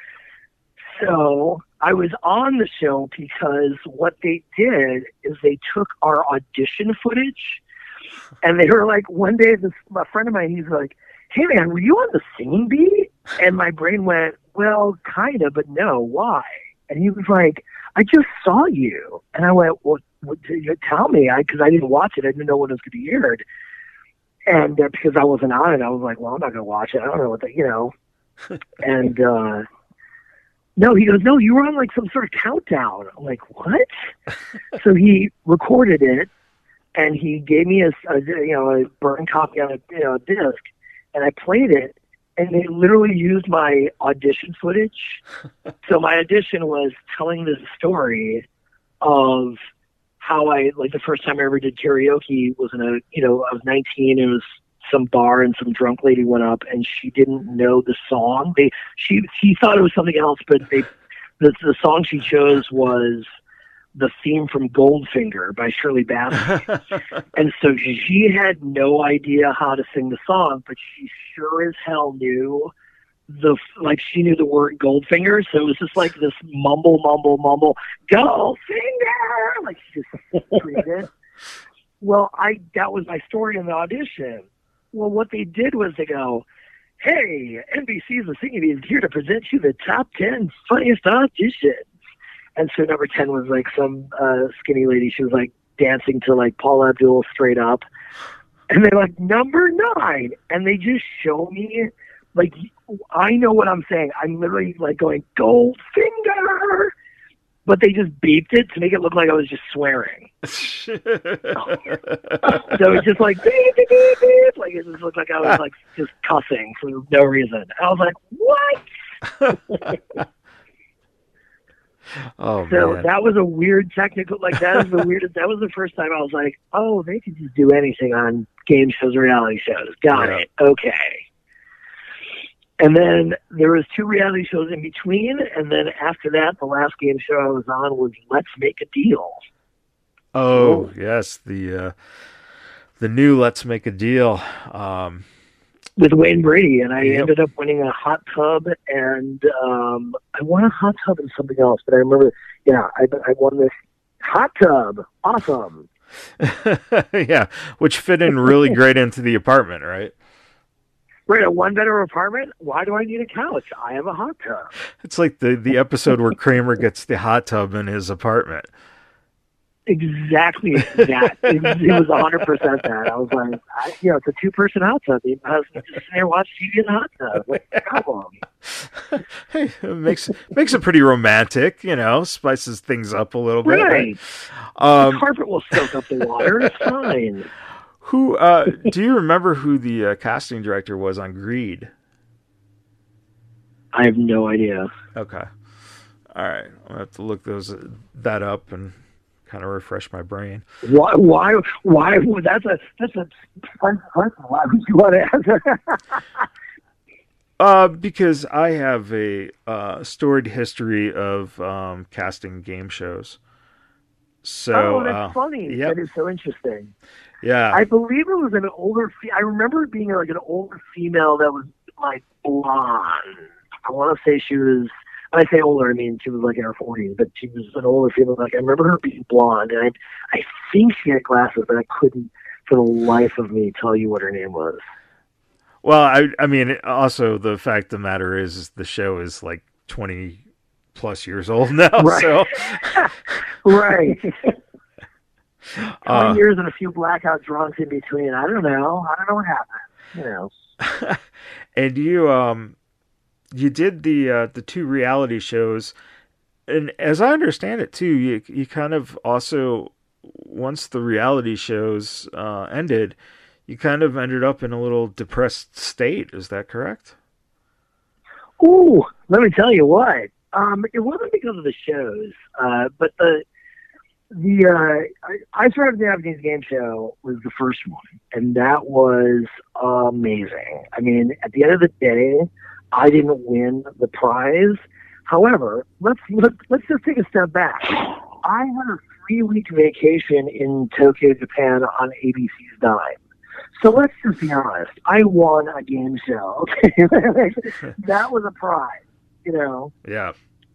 So I was on the show because what they did is they took our audition footage and they were like, one day, a friend of mine, he's like, hey man, were you on The Singing Bee? And my brain went, well, kind of, but no, why? And he was like, I just saw you. And I went, well, tell me, because I didn't watch it. I didn't know when it was going to be aired. And because I wasn't on it, I was like, well, I'm not going to watch it. I don't know what and, no, he goes, no, you were on like some sort of countdown. I'm like, what? So he recorded it and he gave me a burned copy on a disc and I played it and they literally used my audition footage. So my audition was telling this story of how the first time I ever did karaoke was I was 19. It was some bar and some drunk lady went up and she didn't know the song. She thought it was something else, but the song she chose was the theme from Goldfinger by Shirley Bassey. And so she had no idea how to sing the song, but she sure as hell knew she knew the word Goldfinger. So it was just like this mumble, Goldfinger! Like she just screamed it. Well, that was my story in the audition. Well, what they did was they go, hey, NBC's The Singing Bee is here to present you the top 10 funniest auditions. And so number 10 was like some skinny lady. She was like dancing to like Paula Abdul Straight Up. And they're like, number 9. And they just show me, like, I know what I'm saying. I'm literally like going, Goldfinger. But they just beeped it to make it look like I was just swearing. So it's just like, beep, beep, beep, beep. Like it just looked like I was like just cussing for no reason. And I was like, what? Oh, so man. that was a weird technical, that was the first time I was like, oh, they could just do anything on game shows or reality shows. Got it. Okay. And then there was 2 reality shows in between, and then after that, the last game show I was on was Let's Make a Deal. Oh, yes, the new Let's Make a Deal. With Wayne Brady, and I ended up winning a hot tub, and I won a hot tub and something else, but I remember, I won this hot tub. Awesome. Yeah, which fit in really great into the apartment, right? Right, a 1-bedroom apartment? Why do I need a couch? I have a hot tub. It's like the episode where Kramer gets the hot tub in his apartment. Exactly that. It was 100% that. I was like, it's a 2-person hot tub. My husband just sit there and watch TV in the hot tub. What's the problem? Hey, it makes it pretty romantic, spices things up a little bit. Right. The carpet will soak up the water. It's fine. Who do you remember who the casting director was on Greed? I have no idea. Okay. All right. I'll have to look that up and kind of refresh my brain. Why? That's a fun. Why would you want to answer? Because I have a storied history of casting game shows. So, that's funny. Yep. That is so interesting. Yeah. I believe it was an older. I remember it being like an older female that was like blonde. I want to say she was. When I say older, I mean she was like in her 40s, but she was an older female. Like I remember her being blonde, and I think she had glasses, but I couldn't, for the life of me, tell you what her name was. Well, I mean, also the fact of the matter is the show is like 20 plus years old now. Right. So. Right. 20 years and a few blackout drunks in between. I don't know what happened. And you did the two reality shows, and as I understand it too, you kind of also, once the reality shows ended, you kind of ended up in a little depressed state. Is that correct? Ooh, let me tell you what. It wasn't because of the shows, but the I Survived the Japanese Game Show was the first one, and that was amazing. I mean, at the end of the day, I didn't win the prize. However, let's just take a step back. I had a 3-week vacation in Tokyo, Japan on ABC's dime. So let's just be honest. I won a game show. Okay, that was a prize. Yeah.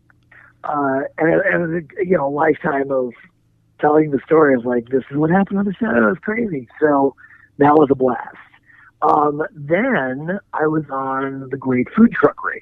And a lifetime of telling the story of like, this is what happened on the show. It was crazy. So that was a blast. Then I was on the Great Food Truck Race.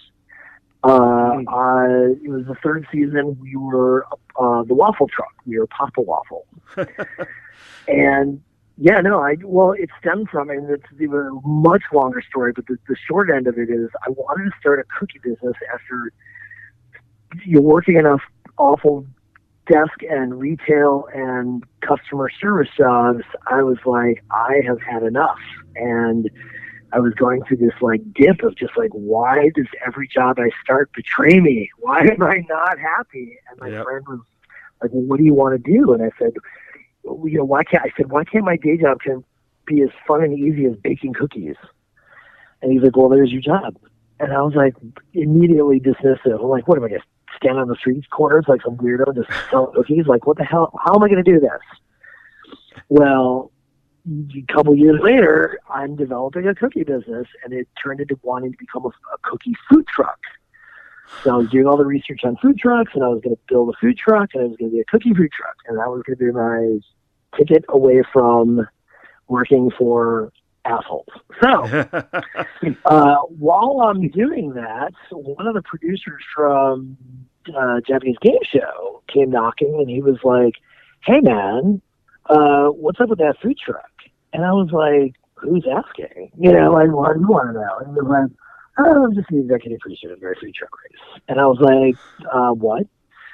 It was the third season. We were the waffle truck. We were Papa Waffle. And yeah, no, it stemmed from, and it's even a much longer story, but the short end of it is I wanted to start a cookie business after you're working enough awful desk and retail and customer service jobs. I was like, I have had enough. And I was going through this like dip of just like, why does every job I start betray me? Why am I not happy? And my friend was like, well, what do you want to do? And I said, why can't my day job can be as fun and easy as baking cookies? And he's like, well, there's your job. And I was like, immediately dismissive. I'm like, what am I going to stand on the street corners like some weirdo and just sell cookies? Like, what the hell? How am I going to do this? Well, a couple years later, I'm developing a cookie business, and it turned into wanting to become a cookie food truck. So I was doing all the research on food trucks, and I was going to build a food truck, and I was going to be a cookie food truck, and that was going to be my ticket away from working for assholes. So while I'm doing that, one of the producers from Japanese Game Show came knocking, and he was like, hey, man, what's up with that food truck? And I was like, who's asking? Like, what do you want to know? And he was like, oh, I'm just the executive producer of Great Food Truck Race. And I was like, what?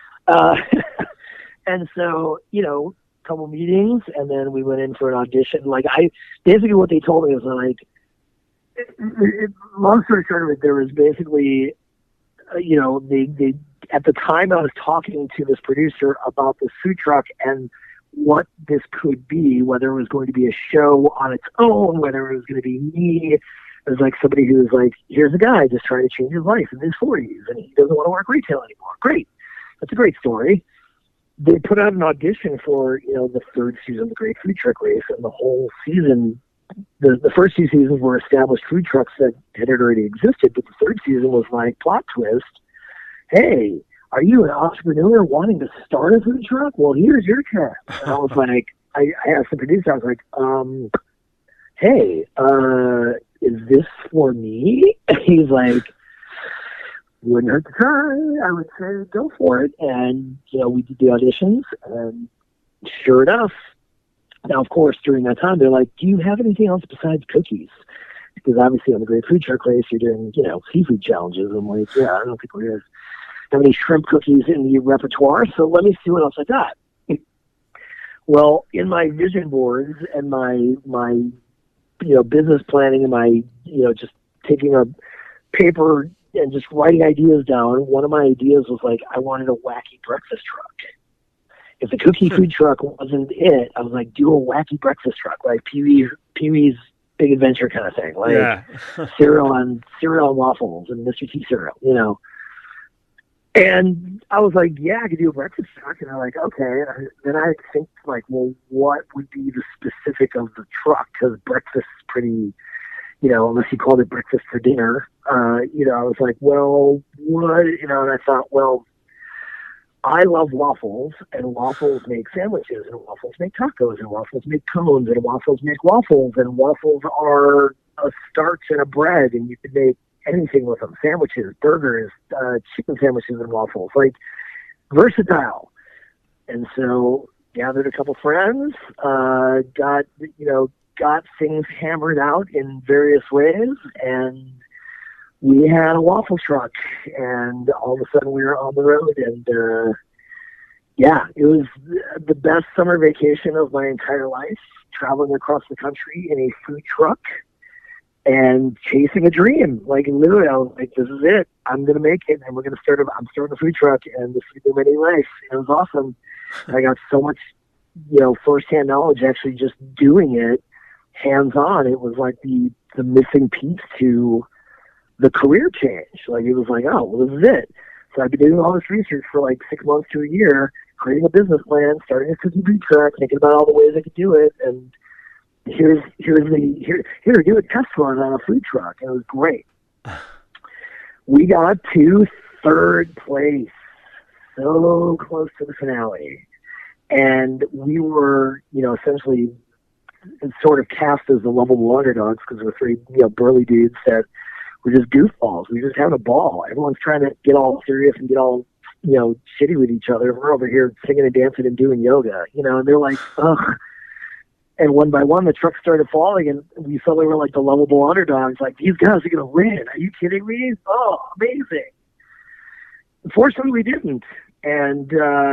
And so, a couple meetings, and then we went in for an audition. Like, basically what they told me was like, long story short, there was basically, they at the time I was talking to this producer about this food truck and what this could be, whether it was going to be a show on its own, whether it was going to be me. It was like somebody who was like, here's a guy just trying to change his life in his 40s, and he doesn't want to work retail anymore. Great. That's a great story. They put out an audition for, the third season of the Great Food Truck Race, and the whole season, the first 2 seasons were established food trucks that had already existed, but the third season was like, plot twist, hey, are you an entrepreneur wanting to start a food truck? Well, here's your chance. And I was like, I asked the producer, I was like, hey, is this for me? He's like, wouldn't hurt to try. I would say go for it. And, we did the auditions, and sure enough, now, of course, during that time, they're like, do you have anything else besides cookies? Because obviously on the Great Food Truck Race, you're doing, seafood challenges. I'm like, yeah, I don't think we're going to have any shrimp cookies in the repertoire, so let me see what else I got. Well, in my vision boards and my business planning and my just taking a paper and just writing ideas down, one of my ideas was like I wanted a wacky breakfast truck. If the cookie food truck wasn't it, I was like, do a wacky breakfast truck, like Pee-wee's Big Adventure kind of thing, like cereal and waffles and Mr. T cereal, And I was like, yeah, I could do a breakfast truck. And I'm like, okay. And then I think, like, well, what would be the specific of the truck? Because breakfast is pretty, unless you called it breakfast for dinner. I was like, well, what? And I thought, well, I love waffles, and waffles make sandwiches, and waffles make tacos, and waffles make cones, and waffles make waffles, and waffles are a starch and a bread, and you can make anything with them, sandwiches, burgers, chicken sandwiches and waffles, like versatile. And so gathered a couple friends, got things hammered out in various ways, and we had a waffle truck, and all of a sudden we were on the road, and it was the best summer vacation of my entire life, traveling across the country in a food truck and chasing a dream. Like, literally, I was like, this is it. I'm going to make it, and I'm starting a food truck, and this is going to be my life. It was awesome. I got so much, firsthand knowledge actually just doing it hands-on. It was like the missing piece to the career change. Like, it was like, oh, well, this is it. So I've been doing all this research for like 6 months to a year, creating a business plan, starting a cookie food truck, thinking about all the ways I could do it, and here to do a test run on a food truck, and it was great. We got to third place, so close to the finale, and we were, essentially sort of cast as the lovable underdogs because we're three, burly dudes that were just goofballs. We were just having a ball. Everyone's trying to get all serious and get all, shitty with each other. We're over here singing and dancing and doing yoga, and they're like, ugh. And one by one, the truck started falling, and we suddenly were like the lovable underdogs. Like, these guys are going to win. Are you kidding me? Oh, amazing. Unfortunately, we didn't. And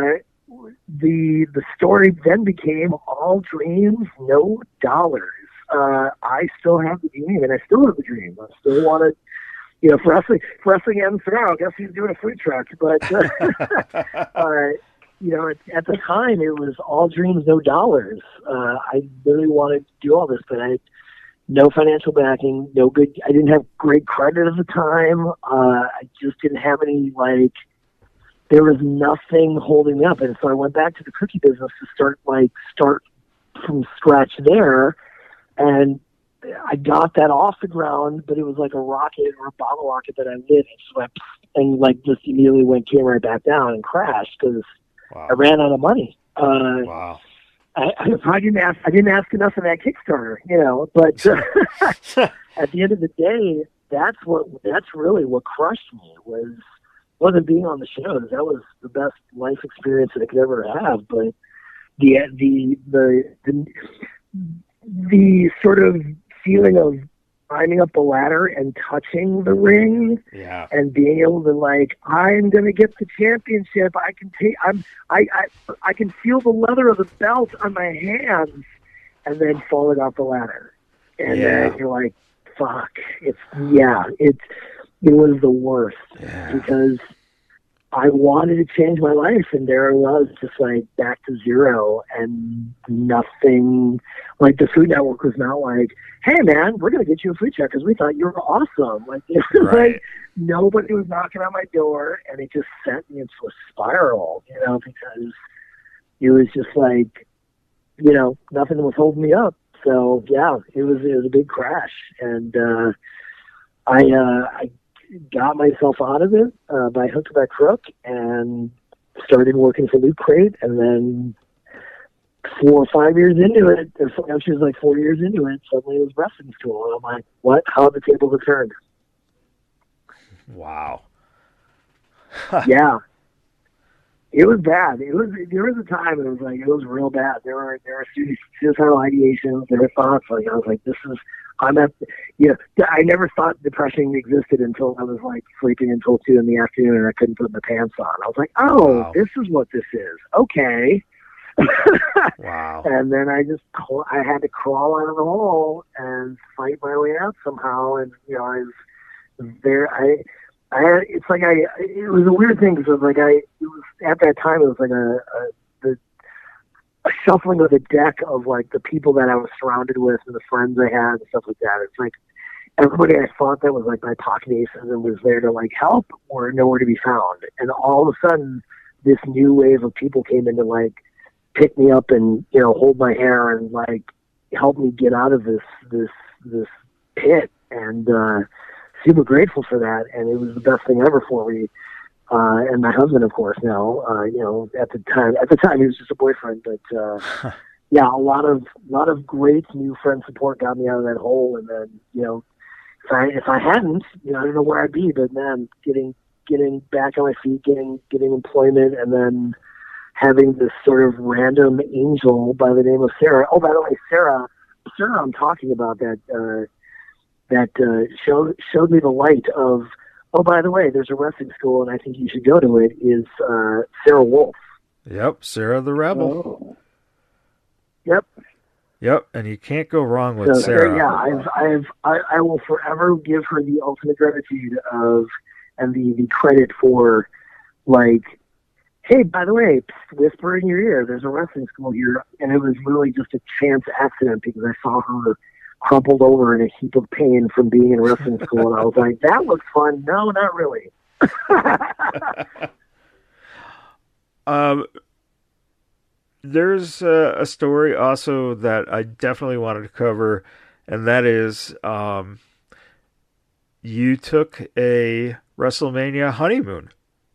the story then became all dreams, no dollars. I still have the dream, and I still have the dream. I still want to, for wrestling ends tomorrow. I guess he's doing a food truck. But, at the time, it was all dreams, no dollars. I really wanted to do all this, but I had no financial backing, I didn't have great credit at the time. I just didn't have any, there was nothing holding me up. And so I went back to the cookie business to start from scratch there. And I got that off the ground, but it was like a rocket or a bottle rocket that I lit and swept, and just immediately came right back down and crashed because I ran out of money. Wow. I didn't ask enough of that Kickstarter, but at the end of the day, that's really what crushed me wasn't being on the shows. That was the best life experience that I could ever have. But the sort of feeling of climbing up the ladder and touching the ring, and being able to I'm going to get the championship. I can feel the leather of the belt on my hands, and then falling off the ladder, and then you're like, fuck. It was the worst because I wanted to change my life, and there I was, just back to zero, and nothing. The Food Network was not like, "Hey, man, we're gonna get you a food truck because we thought you were awesome." It was nobody was knocking on my door, and it just sent me into a spiral, because it was just nothing was holding me up. So it was a big crash, and I got myself out of it by hook or by crook, and started working for Loot Crate, and then 4 or 5 years into it, actually it was 4 years into it, suddenly it was wrestling school, and I'm like, what? How have the tables have turned? Wow. Yeah. It was bad. There was a time it was real bad. There were suicidal ideations, there were thoughts, I was like, I never thought depression existed until I was sleeping until 2 PM and I couldn't put my pants on. I was like, oh, wow. This is what this is. Okay. Wow. And then I had to crawl out of the hole and fight my way out somehow. And, I was there. It was a weird thing because at that time, it was like a shuffling of the deck of like the people that I was surrounded with and the friends I had and stuff like that. It's like everybody I thought that was like my pocket aces and was there to like help were nowhere to be found. And all of a sudden, this new wave of people came in to like pick me up and, hold my hair and like help me get out of this pit. And, super grateful for that. And it was the best thing ever for me. And my husband, of course, now, at the time he was just a boyfriend, but, yeah, a lot of great new friend support got me out of that hole. And then, if I hadn't, I don't know where I'd be, but man, getting back on my feet, getting employment, and then having this sort of random angel by the name of Sarah. Oh, by the way, Sarah, I'm talking about that showed me the light of, oh, by the way, there's a wrestling school and I think you should go to it, is Sarah Wolf. Yep, Sarah the Rebel. Oh. Yep. Yep, and you can't go wrong with Sarah. Yeah, I will forever give her the ultimate gratitude and the credit for, like, hey, by the way, whisper in your ear, there's a wrestling school here. And it was really just a chance accident because I saw her crumpled over in a heap of pain from being in wrestling school. And I was like, that looks fun. No, not really. There's a story also that I definitely wanted to cover, and that is you took a WrestleMania honeymoon.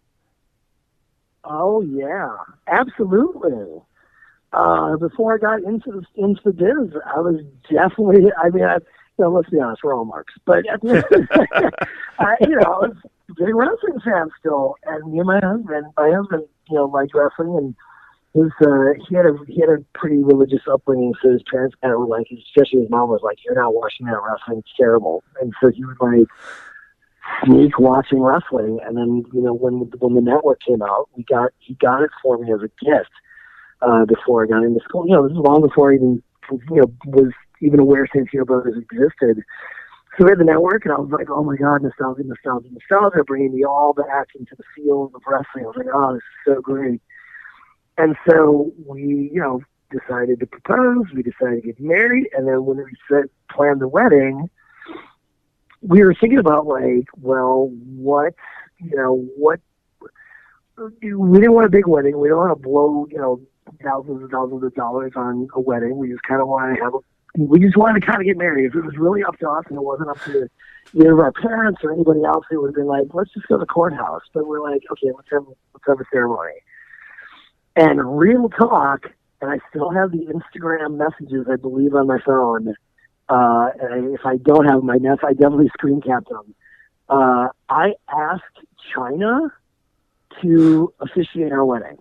Oh, yeah, absolutely. Before I got into the biz, I was definitely, let's be honest, we're all marks. But at the end of the day, I was a big wrestling fan still. And me and my husband, liked wrestling, and he had a pretty religious upbringing, so his parents kind of were like, especially his mom was like, you're not watching that wrestling, it's terrible. And so he would like sneak watching wrestling, and then when the network came out, he got it for me as a gift before I got into school. This is long before I even was even aware Santino Brothers existed. So we had the network, and I was like, oh my god, nostalgia, bringing me all back into the field of wrestling. I was like, oh, this is so great. And so we, decided to propose. We decided to get married, and then when we planned the wedding, we were thinking about like, well, what we didn't want a big wedding. We don't want to blow, thousands of dollars on a wedding. We just kind of want to we just wanted to kind of get married. If it was really up to us and it wasn't up to either of our parents or anybody else, it would have been like, let's just go to the courthouse. But we're like, okay, let's have a ceremony. And real talk, and I still have the Instagram messages, I believe, on my phone. And if I don't have my nest, I definitely screen capped them. I asked China to officiate our wedding.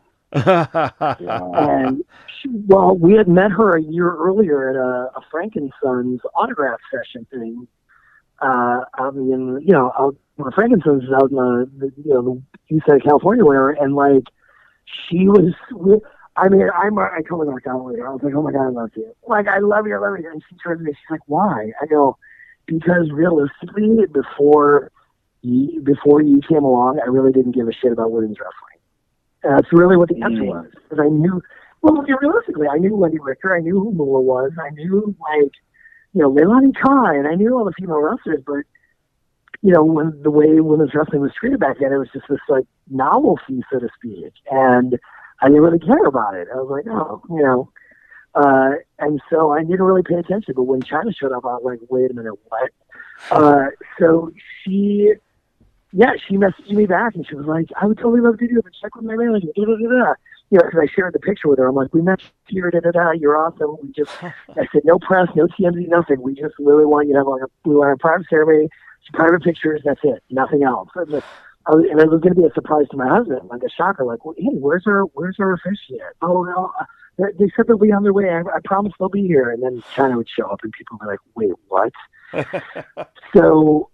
And we had met her a year earlier at a Frankenson's autograph session thing. Frankenson's is out in the east side of California, whatever, and like she was. I totally worked out with her. I was like, oh my god, I love you. Like, I love you. And she turned to me, she's like, why? I go, because realistically, before you came along, I really didn't give a shit about women's wrestling. That's really what the answer was. Because I knew, realistically, I knew Wendy Richter, I knew who Moolah was, I knew, Leilani Kai, and I knew all the female wrestlers, but, when the way women's wrestling was treated back then, it was just this, like, novelty, so to speak. And I didn't really care about it. I was like, and so I didn't really pay attention. But when China showed up, I was like, wait a minute, what? So she messaged me back, and she was like, I would totally love to do it, but check with my manager, because I shared the picture with her. I'm like, we met here, you're awesome. I said, no press, no TMZ, nothing. We just really want you to have we want a private ceremony, some private pictures, that's it, nothing else. And it was going to be a surprise to my husband, like a shocker, like, well, hey, where's our officiant? Oh, no, they said they'll be on their way. I promise they'll be here. And then China would show up, and people would be like, wait, what? So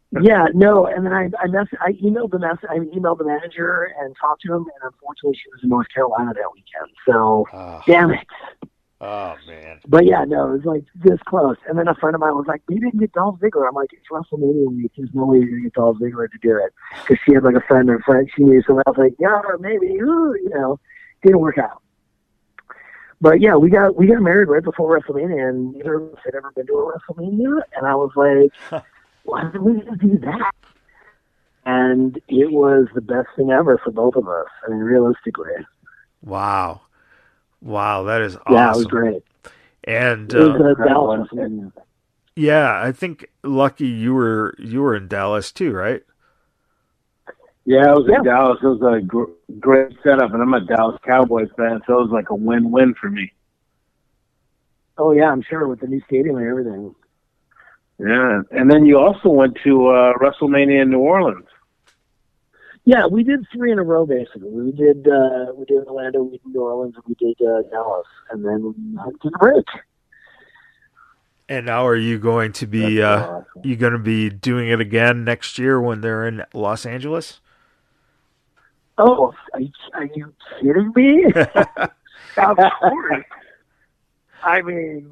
Yeah, no, and then I emailed the manager and talked to him, and unfortunately she was in North Carolina that weekend. So, damn it. Oh, man. But yeah, no, it was like this close. And then a friend of mine was like, "We didn't get Dolph Ziggler." I'm like, "It's WrestleMania week. There's no way you're gonna get Dolph Ziggler to do it." Because she had like a friend she knew someone else. Like, yeah, maybe, didn't work out. But yeah, we got married right before WrestleMania, and neither of us had ever been to a WrestleMania. And I was like, why did we just do that? And it was the best thing ever for both of us. I mean, realistically. Wow, that is awesome. Yeah, it was great. And it was Dallas WrestleMania. Yeah, I think Lucky, you were in Dallas too, right? Yeah, I was in Dallas. It was a great setup, and I'm a Dallas Cowboys fan, so it was like a win-win for me. Oh yeah, I'm sure, with the new stadium and everything. Yeah, and then you also went to WrestleMania in New Orleans. Yeah, we did 3 in a row basically. We did Orlando, we did New Orleans, and we did Dallas, and then we took a break. And now, are you going to be doing it again next year when they're in Los Angeles? Oh, are you kidding me? Of course. I mean,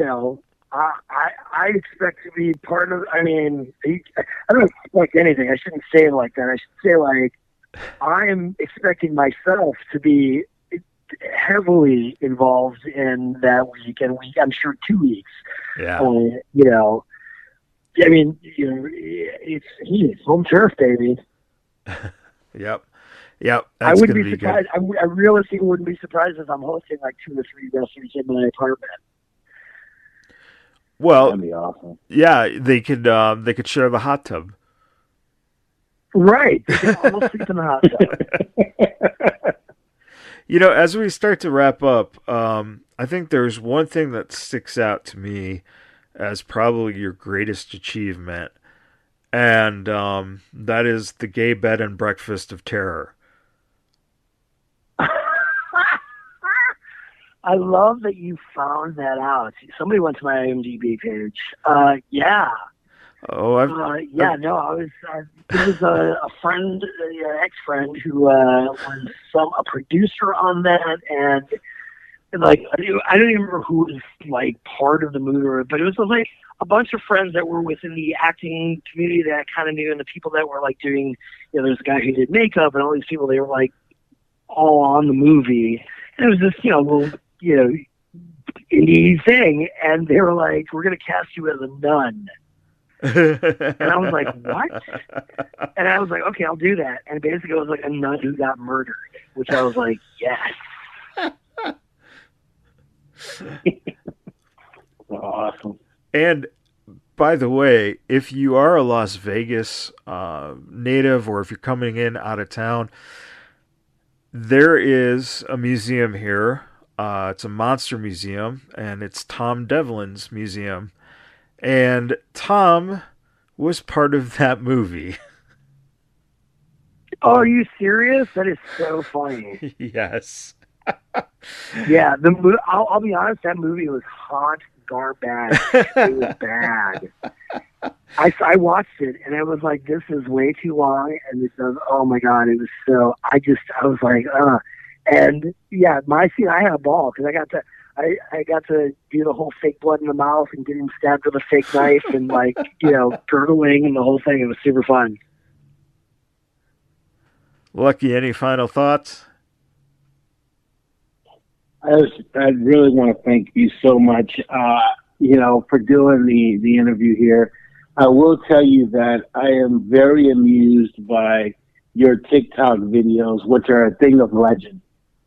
I expect to be part of. I mean, I don't expect anything. I shouldn't say it like that. I should say like I am expecting myself to be heavily involved in that week, and I'm sure 2 weeks. Yeah. I mean, it's home turf, baby. Yep. I wouldn't be surprised. I realistically wouldn't be surprised if I'm hosting like 2 or 3 wrestlers in my apartment. Well, that'd be awesome. Yeah, they could share the hot tub. Right. They could almost sleep in the hot tub. As we start to wrap up, I think there's one thing that sticks out to me as probably your greatest achievement, and that is the Gay Bed and Breakfast of Terror. I love that you found that out. Somebody went to my IMDb page. Yeah. Oh, There was a friend, an ex-friend who was a producer on that, and like I don't even remember who was like part of the movie, but it was like a bunch of friends that were within the acting community that I kind of knew, and the people that were like doing, there's a guy who did makeup, and all these people, they were like all on the movie, and it was this little indie thing, and they were like, "We're gonna cast you as a nun." And I was like, "What?" And I was like, "Okay, I'll do that." And basically, it was like a nun who got murdered, which I was like, "Yes." Awesome. And by the way, if you are a Las Vegas native, or if you're coming in out of town, there is a museum here. It's a monster museum, and it's Tom Devlin's museum. And Tom was part of that movie. Oh, are you serious? That is so funny. Yes. Yeah, I'll be honest, that movie was hot garbage. It was bad. I watched it, and I was like, this is way too long, and it does, oh my God, it was so, I was like, and yeah, my scene, I had a ball, because I got to do the whole fake blood in the mouth and getting stabbed with a fake knife and like, gurgling and the whole thing. It was super fun. Lucky, any final thoughts? I really want to thank you so much, for doing the interview here. I will tell you that I am very amused by your TikTok videos, which are a thing of legend.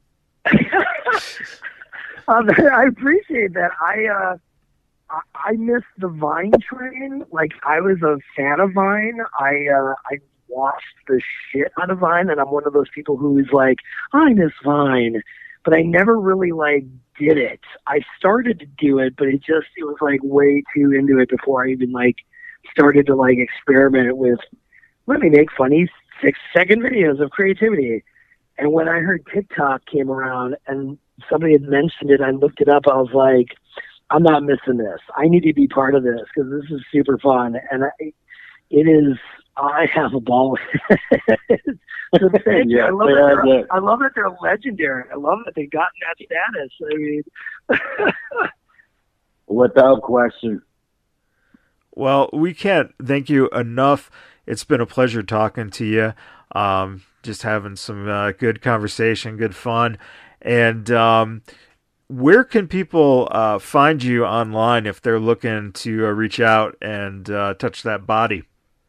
I appreciate that. I missed the Vine train. Like, I was a fan of Vine. I watched the shit out of Vine, and I'm one of those people who is like, I miss Vine, but I never really like did it. I started to do it, but it was like way too into it before I even like started to like experiment with, let me make funny 6-second videos of creativity. And when I heard TikTok came around and somebody had mentioned it, I looked it up. I was like, I'm not missing this. I need to be part of this because this is super fun. And It is. I have a ball. I love that they're legendary. I love that they've gotten that status. I mean, without question. Well, we can't thank you enough. It's been a pleasure talking to you. Just having some good conversation, good fun. And where can people find you online if they're looking to reach out and touch that body?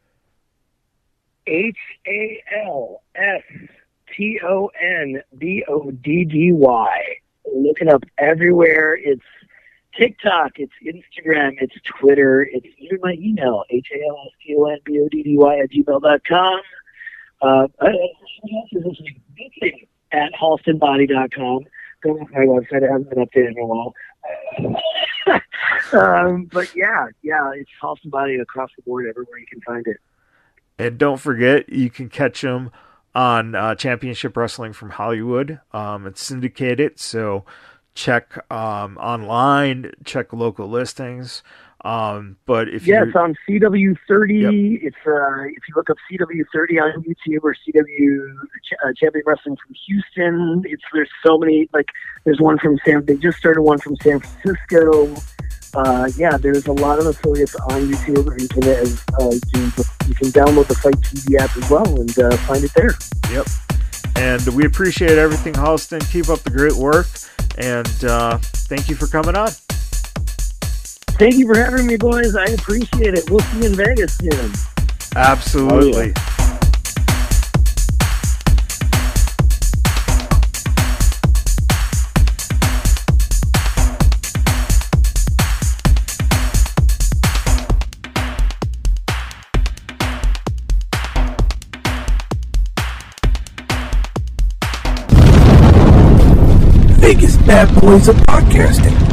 HALSTONBODDY. Looking up everywhere. It's TikTok, it's Instagram, it's Twitter, it's even my email, HALSTONBODDY@gmail.com. At halstonbody.com. Go with my website. It hasn't been updated in a while. But yeah, it's Halston Body across the board everywhere you can find it. And don't forget, you can catch them on Championship Wrestling from Hollywood. It's syndicated, so check online, check local listings. But if it's on CW30. Yep. It's if you look up CW30 on YouTube or CW Champion Wrestling from Houston, there's so many. Like there's one from they just started one from San Francisco. There's a lot of affiliates on YouTube, or you can download the Fight TV app as well and find it there. Yep. And we appreciate everything, Halston. Keep up the great work, and thank you for coming on. Thank you for having me, boys. I appreciate it. We'll see you in Vegas soon. Absolutely. Oh, yeah. Vegas Bad Boys of Podcasting.